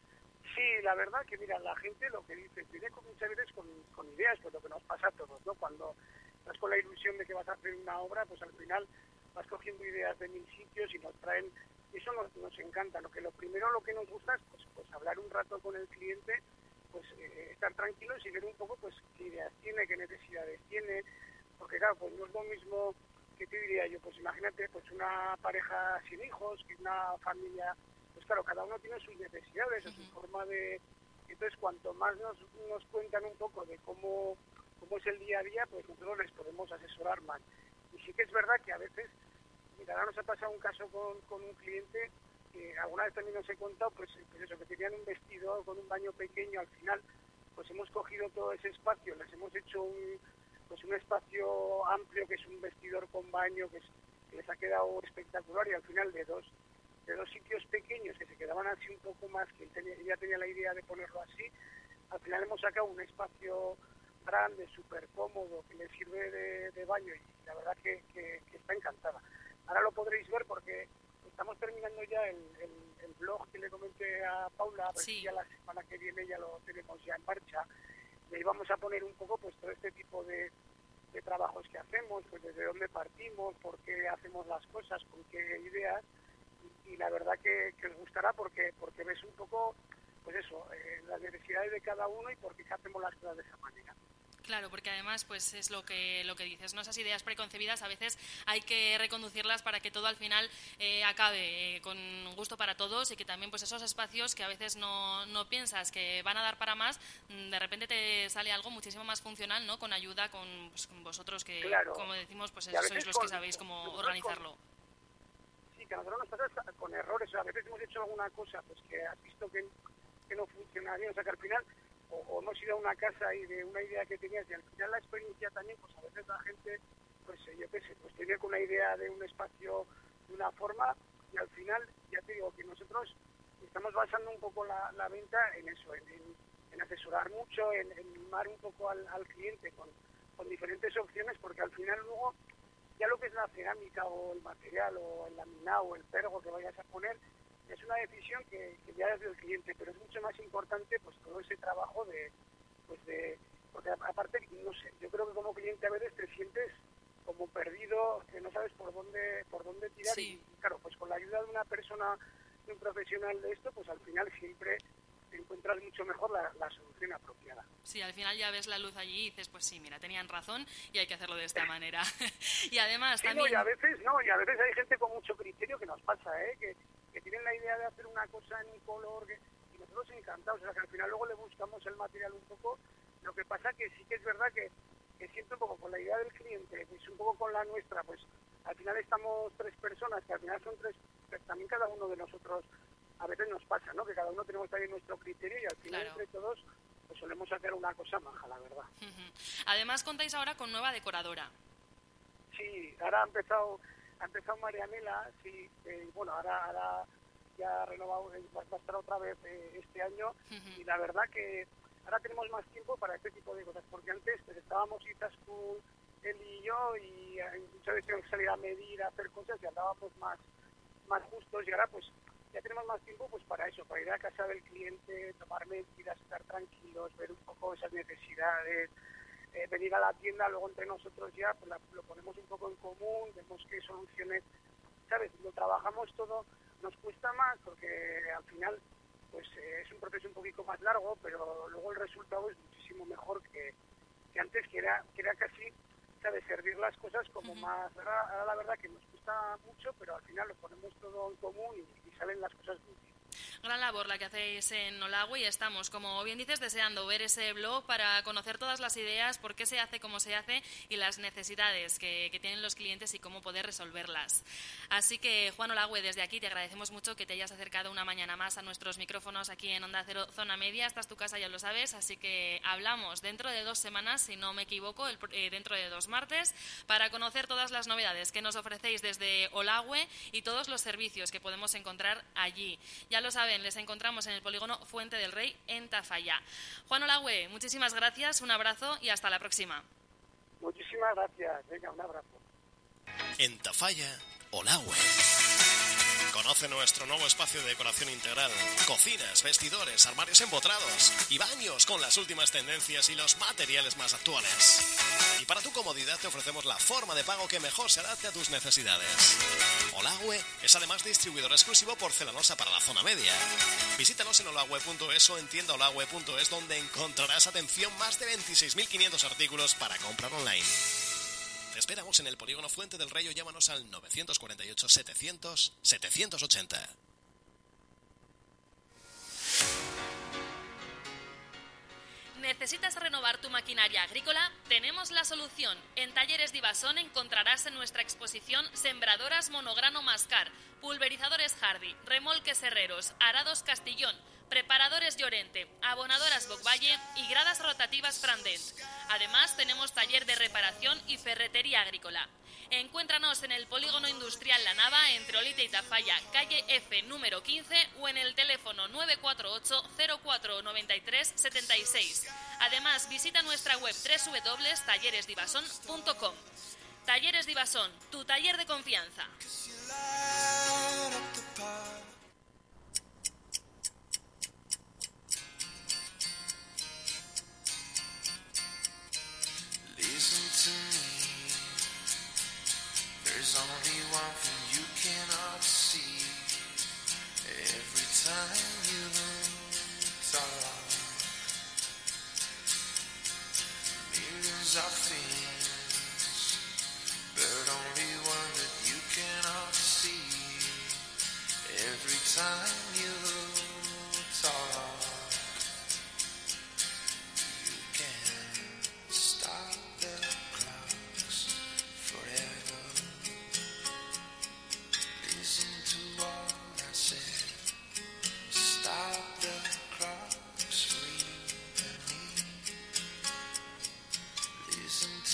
[SPEAKER 14] Sí, la verdad que mira, la gente lo que dice, viene con muchas veces con, con ideas, pues lo que nos pasa a todos, ¿no? Cuando estás con la ilusión de que vas a hacer una obra, pues al final vas cogiendo ideas de mil sitios y nos traen, eso nos, nos encanta, lo que lo primero lo que nos gusta es pues, pues hablar un rato con el cliente, pues eh, estar tranquilos y ver un poco pues qué ideas tiene, qué necesidades tiene, porque claro, pues no es lo mismo que te diría yo, pues imagínate pues una pareja sin hijos, que una familia, pues claro, cada uno tiene sus necesidades, uh-huh. su forma de, entonces cuanto más nos, nos cuentan un poco de cómo cómo es el día a día, pues nosotros les podemos asesorar más. Y sí que es verdad que a veces, mira, ahora nos ha pasado un caso con, con un cliente que alguna vez también nos he contado, pues, pues eso, que tenían un vestidor con un baño pequeño, al final, pues hemos cogido todo ese espacio, les hemos hecho un, pues un espacio amplio que es un vestidor con baño, que, es, que les ha quedado espectacular y al final de dos, de dos sitios pequeños que se quedaban así un poco más, que él tenía, ella tenía la idea de ponerlo así, al final hemos sacado un espacio grande, súper cómodo, que le sirve de, de baño y la verdad que, que, que está encantada. Ahora lo podréis ver porque estamos terminando ya el, el, el blog que le comenté a Paula, a ver sí. si ya la semana que viene ya lo tenemos ya en marcha. Y ahí vamos a poner un poco pues todo este tipo de, de trabajos que hacemos, pues desde dónde partimos, por qué hacemos las cosas, con qué ideas y, y la verdad que, que os gustará porque porque ves un poco pues eso, eh, las necesidades de cada uno y por qué hacemos las cosas de esa manera.
[SPEAKER 2] Claro, porque además pues es lo que lo que dices, ¿no? Esas ideas preconcebidas a veces hay que reconducirlas para que todo al final eh, acabe eh, con gusto para todos y que también pues esos espacios que a veces no, no piensas que van a dar para más, de repente te sale algo muchísimo más funcional, ¿no? Con ayuda, con, pues, con vosotros que, claro. como decimos, pues sois los con, que sabéis cómo con, organizarlo. Con,
[SPEAKER 14] sí, que a nosotros nos pasa con errores, o sea, a veces hemos hecho alguna cosa pues que has visto que, que no funciona bien, o sea que al final O, o hemos ido a una casa y de una idea que tenías y al final la experiencia también, pues a veces la gente, pues yo qué sé, pues tiene una idea de un espacio de una forma y al final, ya te digo, que nosotros estamos basando un poco la, la venta en eso, en, en, en asesorar mucho, en, en mimar un poco al, al cliente con, con diferentes opciones, porque al final luego ya lo que es la cerámica o el material o el laminado o el pergo que vayas a poner, es una decisión que, que ya es del cliente, pero es mucho más importante pues todo ese trabajo de, pues de, porque aparte, no sé, yo creo que como cliente a veces te sientes como perdido, que no sabes por dónde, por dónde tirar sí. y claro, pues con la ayuda de una persona, de un profesional de esto, pues al final siempre encuentras mucho mejor la, la solución apropiada.
[SPEAKER 2] Sí, al final ya ves la luz allí y dices, pues sí, mira, tenían razón y hay que hacerlo de esta manera. Y además
[SPEAKER 14] sí,
[SPEAKER 2] también...
[SPEAKER 14] No, y a veces, no, y a veces hay gente con mucho criterio que nos pasa, ¿eh? Que, que tienen la idea de hacer una cosa en un color que, y nosotros encantados, o sea que al final luego le buscamos el material un poco, lo que pasa que sí que es verdad que, que siempre un poco con la idea del cliente, pues un poco con la nuestra, pues al final estamos tres personas, que al final son tres, pues también cada uno de nosotros a veces nos pasa, ¿no? Que cada uno tenemos también nuestro criterio y al final claro. entre todos pues solemos hacer una cosa maja, la verdad.
[SPEAKER 2] Uh-huh. Además contáis ahora con nueva decoradora.
[SPEAKER 14] Sí, ahora ha empezado ha empezado Marianela, sí, eh, bueno, ahora, ahora ya ha renovado, va a estar otra vez eh, este año uh-huh. y la verdad que ahora tenemos más tiempo para este tipo de cosas, porque antes pues estábamos Itascu, él y yo, y eh, muchas veces teníamos que salir a medir, a hacer cosas y andábamos más, más justos y ahora pues ya tenemos más tiempo pues para eso, para ir a casa del cliente, tomar medidas, estar tranquilos, ver un poco esas necesidades, eh, venir a la tienda, luego entre nosotros ya pues la, lo ponemos un poco en común, vemos qué soluciones, ¿sabes? Lo trabajamos todo nos cuesta más porque al final pues eh, es un proceso un poquito más largo, pero luego el resultado es muchísimo mejor que, que antes, que era, que era casi, ¿sabes?, servir las cosas como uh-huh. más. Ahora, ahora la verdad que nos cuesta mucho, pero al final lo ponemos todo en común y, y salen las cosas muy bien.
[SPEAKER 2] Gran labor la que hacéis en Olagüe y estamos, como bien dices, deseando ver ese blog para conocer todas las ideas, por qué se hace, cómo se hace y las necesidades que, que tienen los clientes y cómo poder resolverlas. Así que, Juan Olagüe, desde aquí te agradecemos mucho que te hayas acercado una mañana más a nuestros micrófonos aquí en Onda Cero Zona Media. Esta es tu casa, ya lo sabes, así que hablamos dentro de dos semanas, si no me equivoco, el, eh, dentro de dos martes, para conocer todas las novedades que nos ofrecéis desde Olagüe y todos los servicios que podemos encontrar allí. Ya lo saben, les encontramos en el polígono Fuente del Rey en Tafalla. Juan Olagüe, muchísimas gracias, un abrazo y hasta la próxima.
[SPEAKER 14] Muchísimas gracias, venga, un abrazo.
[SPEAKER 1] En Tafalla, Olagüe. Conoce nuestro nuevo espacio de decoración integral, cocinas, vestidores, armarios empotrados y baños con las últimas tendencias y los materiales más actuales. Y para tu comodidad te ofrecemos la forma de pago que mejor se adapte a tus necesidades. Olagüe es además distribuidor exclusivo porcelanosa para la zona media. Visítanos en olagüe punto es o en tienda olagüe punto es, donde encontrarás, atención, más de veintiséis mil quinientos artículos para comprar online. Te esperamos en el polígono Fuente del Rey o llámanos al nueve cuatro ocho, setecientos, setecientos ochenta.
[SPEAKER 2] ¿Necesitas renovar tu maquinaria agrícola? Tenemos la solución. En Talleres Divasón encontrarás en nuestra exposición sembradoras monograno Mascar, pulverizadores Hardy, remolques Herreros, arados Castillón, preparadores Llorente, abonadoras Bocvalle y gradas rotativas Frandent. Además, tenemos taller de reparación y ferretería agrícola. Encuéntranos en el Polígono Industrial La Nava, entre Olite y Tafalla, calle F número quince, o en el teléfono nueve cuatro ocho, cero cuatro nueve tres, siete seis. Además, visita nuestra web doble u doble u doble u punto talleres divasón punto com. Talleres Divasón, tu taller de confianza.
[SPEAKER 4] Listen to me. There's only one thing you cannot see. Every time you talk, millions of things, but only one that you cannot see. Every time you talk, you can stop the clocks forever. Listen to what I said. Stop the clocks for you and me. Listen to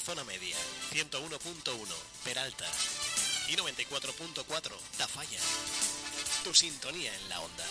[SPEAKER 1] zona media, ciento uno punto uno Peralta y noventa y cuatro punto cuatro Tafalla. Tu sintonía en la onda.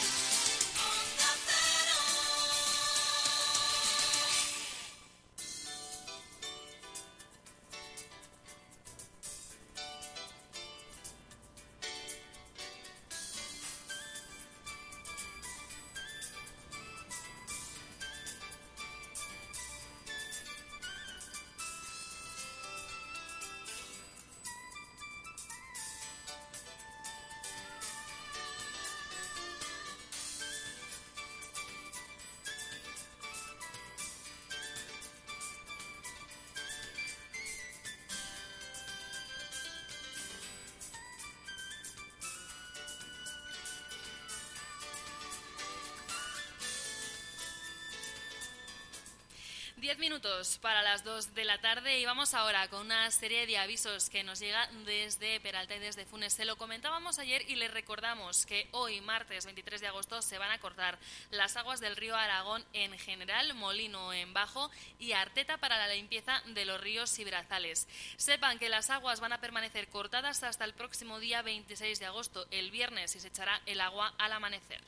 [SPEAKER 2] Diez minutos para las dos de la tarde y vamos ahora con una serie de avisos que nos llega desde Peralta y desde Funes. Se lo comentábamos ayer y les recordamos que hoy, martes veintitrés de agosto, se van a cortar las aguas del río Aragón en general, Molino en bajo y Arteta para la limpieza de los ríos y brazales. Sepan que las aguas van a permanecer cortadas hasta el próximo día veintiséis de agosto, el viernes, y se echará el agua al amanecer.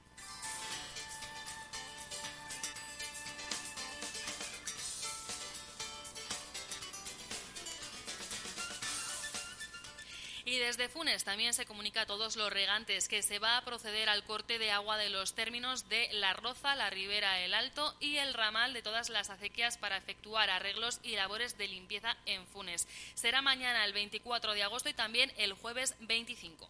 [SPEAKER 2] Y desde Funes también se comunica a todos los regantes que se va a proceder al corte de agua de los términos de La Roza, La Ribera, El Alto y el ramal de todas las acequias para efectuar arreglos y labores de limpieza en Funes. Será mañana el veinticuatro de agosto y también el jueves veinticinco.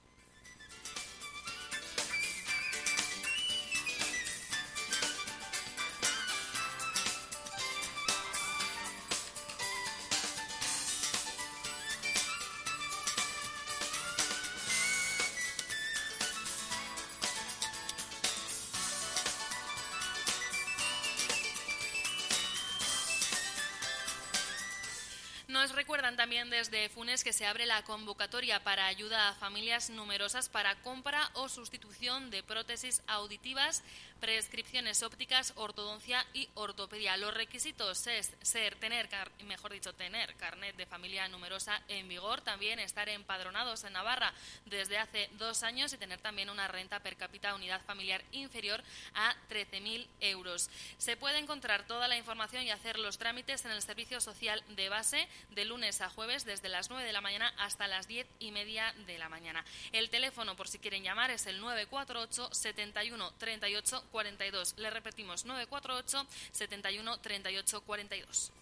[SPEAKER 2] Nos recuerdan también desde Funes que se abre la convocatoria para ayuda a familias numerosas para compra o sustitución de prótesis auditivas, prescripciones ópticas, ortodoncia y ortopedia. Los requisitos es ser, tener, mejor dicho, tener carnet de familia numerosa en vigor, también estar empadronados en Navarra desde hace dos años y tener también una renta per cápita unidad familiar inferior a trece mil euros. Se puede encontrar toda la información y hacer los trámites en el Servicio Social de Base de lunes a jueves desde las nueve de la mañana hasta las diez y media de la mañana. El teléfono, por si quieren llamar, es el nueve cuatro ocho, setenta y uno, treinta y ocho, cuarenta y dos. Le repetimos, nueve cuatro ocho, setenta y uno, treinta y ocho, cuarenta y dos.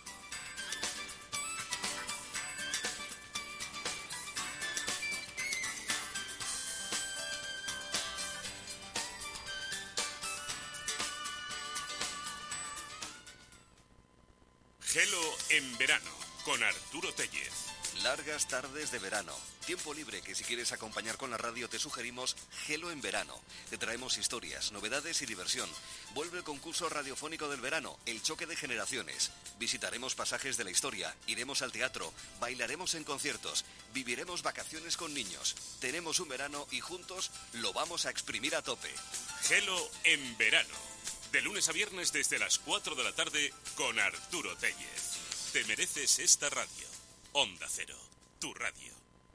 [SPEAKER 13] Gelo en verano, con Arturo Tellez.
[SPEAKER 8] Largas tardes de verano, tiempo libre que si quieres acompañar con la radio te sugerimos Gelo en verano. Te traemos historias, novedades y diversión. Vuelve el concurso radiofónico del verano, El choque de generaciones. Visitaremos pasajes de la historia, iremos al teatro, bailaremos en conciertos, viviremos vacaciones con niños. Tenemos un verano y juntos lo vamos a exprimir a tope.
[SPEAKER 13] Gelo en verano, de lunes a viernes desde las cuatro de la tarde con Arturo Tellez. Te mereces esta radio. Onda Cero, tu radio.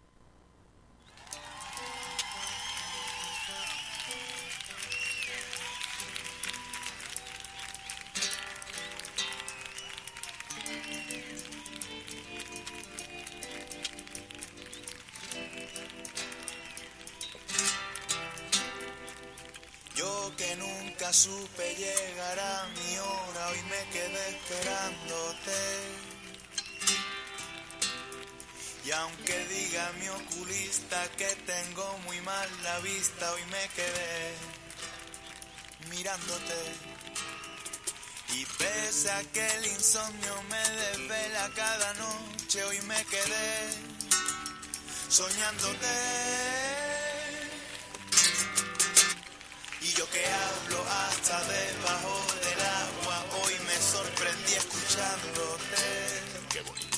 [SPEAKER 4] Yo que nunca supe llegar a mi hora, hoy me quedé esperándote. Y aunque diga mi oculista que tengo muy mal la vista, hoy me quedé mirándote. Y pese a que el insomnio me desvela cada noche, hoy me quedé soñándote. Y yo que hablo hasta debajo del agua, hoy me sorprendí escuchándote.
[SPEAKER 13] Qué bonito.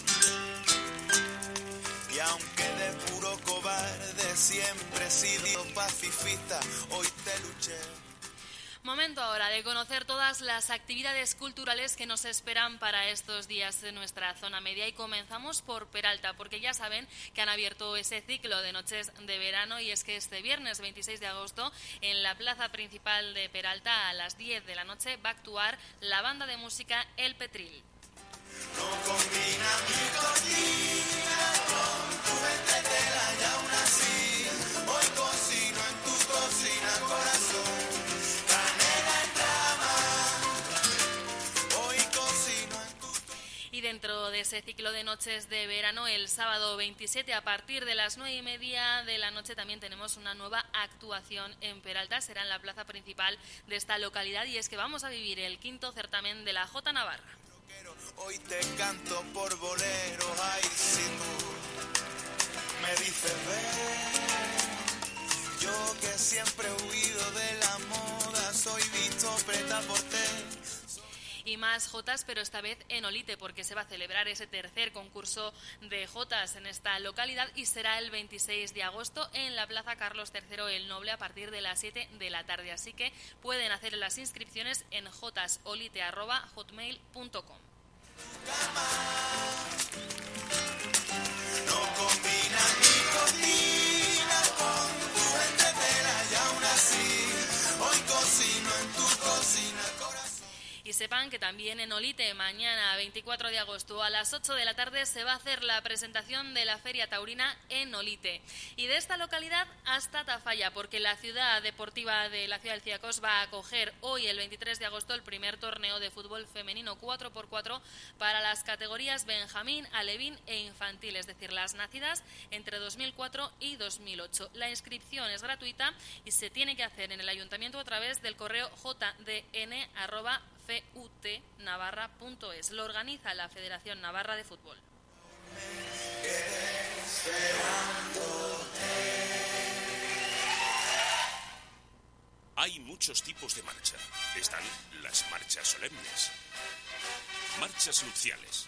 [SPEAKER 4] Y aunque de puro cobarde siempre he sido pacifista, hoy te luché.
[SPEAKER 2] Momento ahora de conocer todas las actividades culturales que nos esperan para estos días en nuestra zona media y comenzamos por Peralta, porque ya saben que han abierto ese ciclo de noches de verano y es que este viernes veintiséis de agosto en la plaza principal de Peralta a las diez de la noche va a actuar la banda de música El Petril.
[SPEAKER 4] No combina mi cocina con tu entretela y aún así hoy cocino en tu cocina, corazón, canela en rama, hoy cocino en tu...
[SPEAKER 2] Y dentro de ese ciclo de noches de verano, el sábado veintisiete a partir de las nueve y media de la noche también tenemos una nueva actuación en Peralta, será en la plaza principal de esta localidad y es que vamos a vivir el quinto certamen de la Jota Navarra.
[SPEAKER 4] Hoy te canto por bolero, ay, si tú me dices ven. Yo que siempre he huido de la moda, soy visto preta por té.
[SPEAKER 2] Y más jotas, pero esta vez en Olite, porque se va a celebrar ese tercer concurso de jotas en esta localidad y será el veintiséis de agosto en la Plaza Carlos tercero el Noble a partir de las siete de la tarde. Así que pueden hacer las inscripciones en jotasolite arroba hotmail punto com.
[SPEAKER 4] No combina mi cocina con tu entretela y aún así hoy cocino en tu cocina, corazón.
[SPEAKER 2] Y sepan que también en Olite, mañana veinticuatro de agosto a las ocho de la tarde se va a hacer la presentación de la Feria Taurina en Olite. Y de esta localidad hasta Tafalla, porque la ciudad deportiva de la ciudad del Ciacos va a acoger hoy, el veintitrés de agosto, el primer torneo de fútbol femenino cuatro por cuatro para las categorías Benjamín, Alevín e Infantil, es decir, las nacidas entre dos mil cuatro y dos mil ocho. La inscripción es gratuita y se tiene que hacer en el ayuntamiento a través del correo jdn arroba futnavarra punto es. Lo organiza la Federación Navarra de Fútbol.
[SPEAKER 13] Hay muchos tipos de marcha. Están las marchas solemnes, marchas nupciales,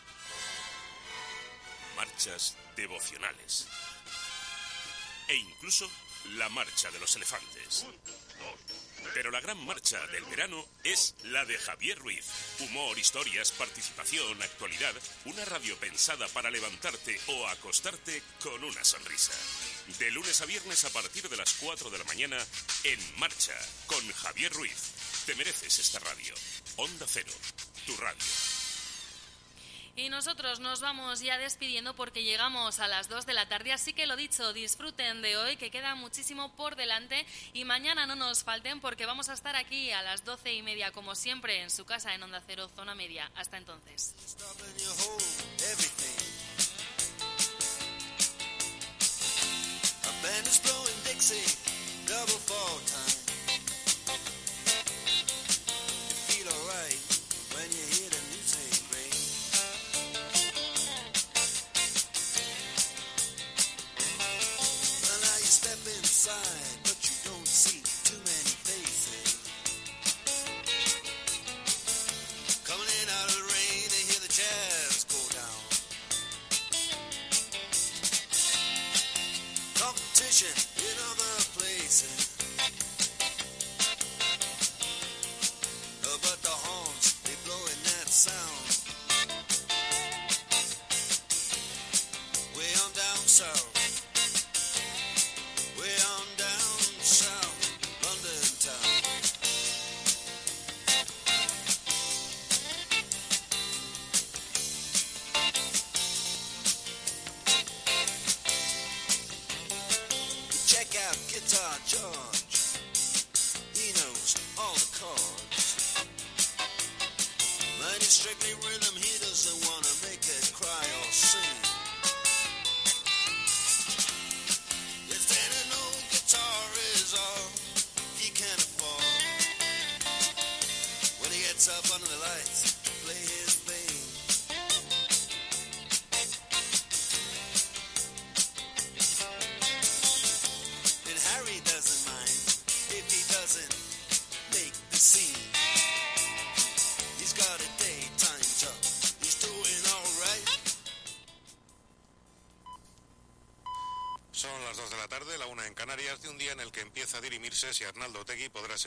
[SPEAKER 13] marchas devocionales e incluso la marcha de los elefantes. Pero la gran marcha del verano es la de Javier Ruiz. Humor, historias, participación, actualidad. Una radio pensada para levantarte o acostarte con una sonrisa. De lunes a viernes a partir de las cuatro de la mañana, En Marcha, con Javier Ruiz. Te mereces esta radio. Onda Cero, tu radio.
[SPEAKER 2] Y nosotros nos vamos ya despidiendo porque llegamos a las dos de la tarde, así que lo dicho, disfruten de hoy, que queda muchísimo por delante y mañana no nos falten porque vamos a estar aquí a las doce y media, como siempre, en su casa en Onda Cero, Zona Media. Hasta entonces.
[SPEAKER 4] But you don't see too many faces coming in out of the rain and hear the jazz go down. Competition in other places, uh, but the horns, they blowing that sound way on down south. Way on down south, London town. Check out Guitar George. He knows all the chords. Man, he's strictly rhythm. He doesn't want to make it cry or sing. Up under the lights to play his thing. And Harry doesn't mind if he doesn't make the scene. He's got a daytime job, he's doing all right.
[SPEAKER 9] Son las dos de la tarde, la una en Canarias, de un día en el que empieza a dirimirse si Arnaldo Otegi podrá ser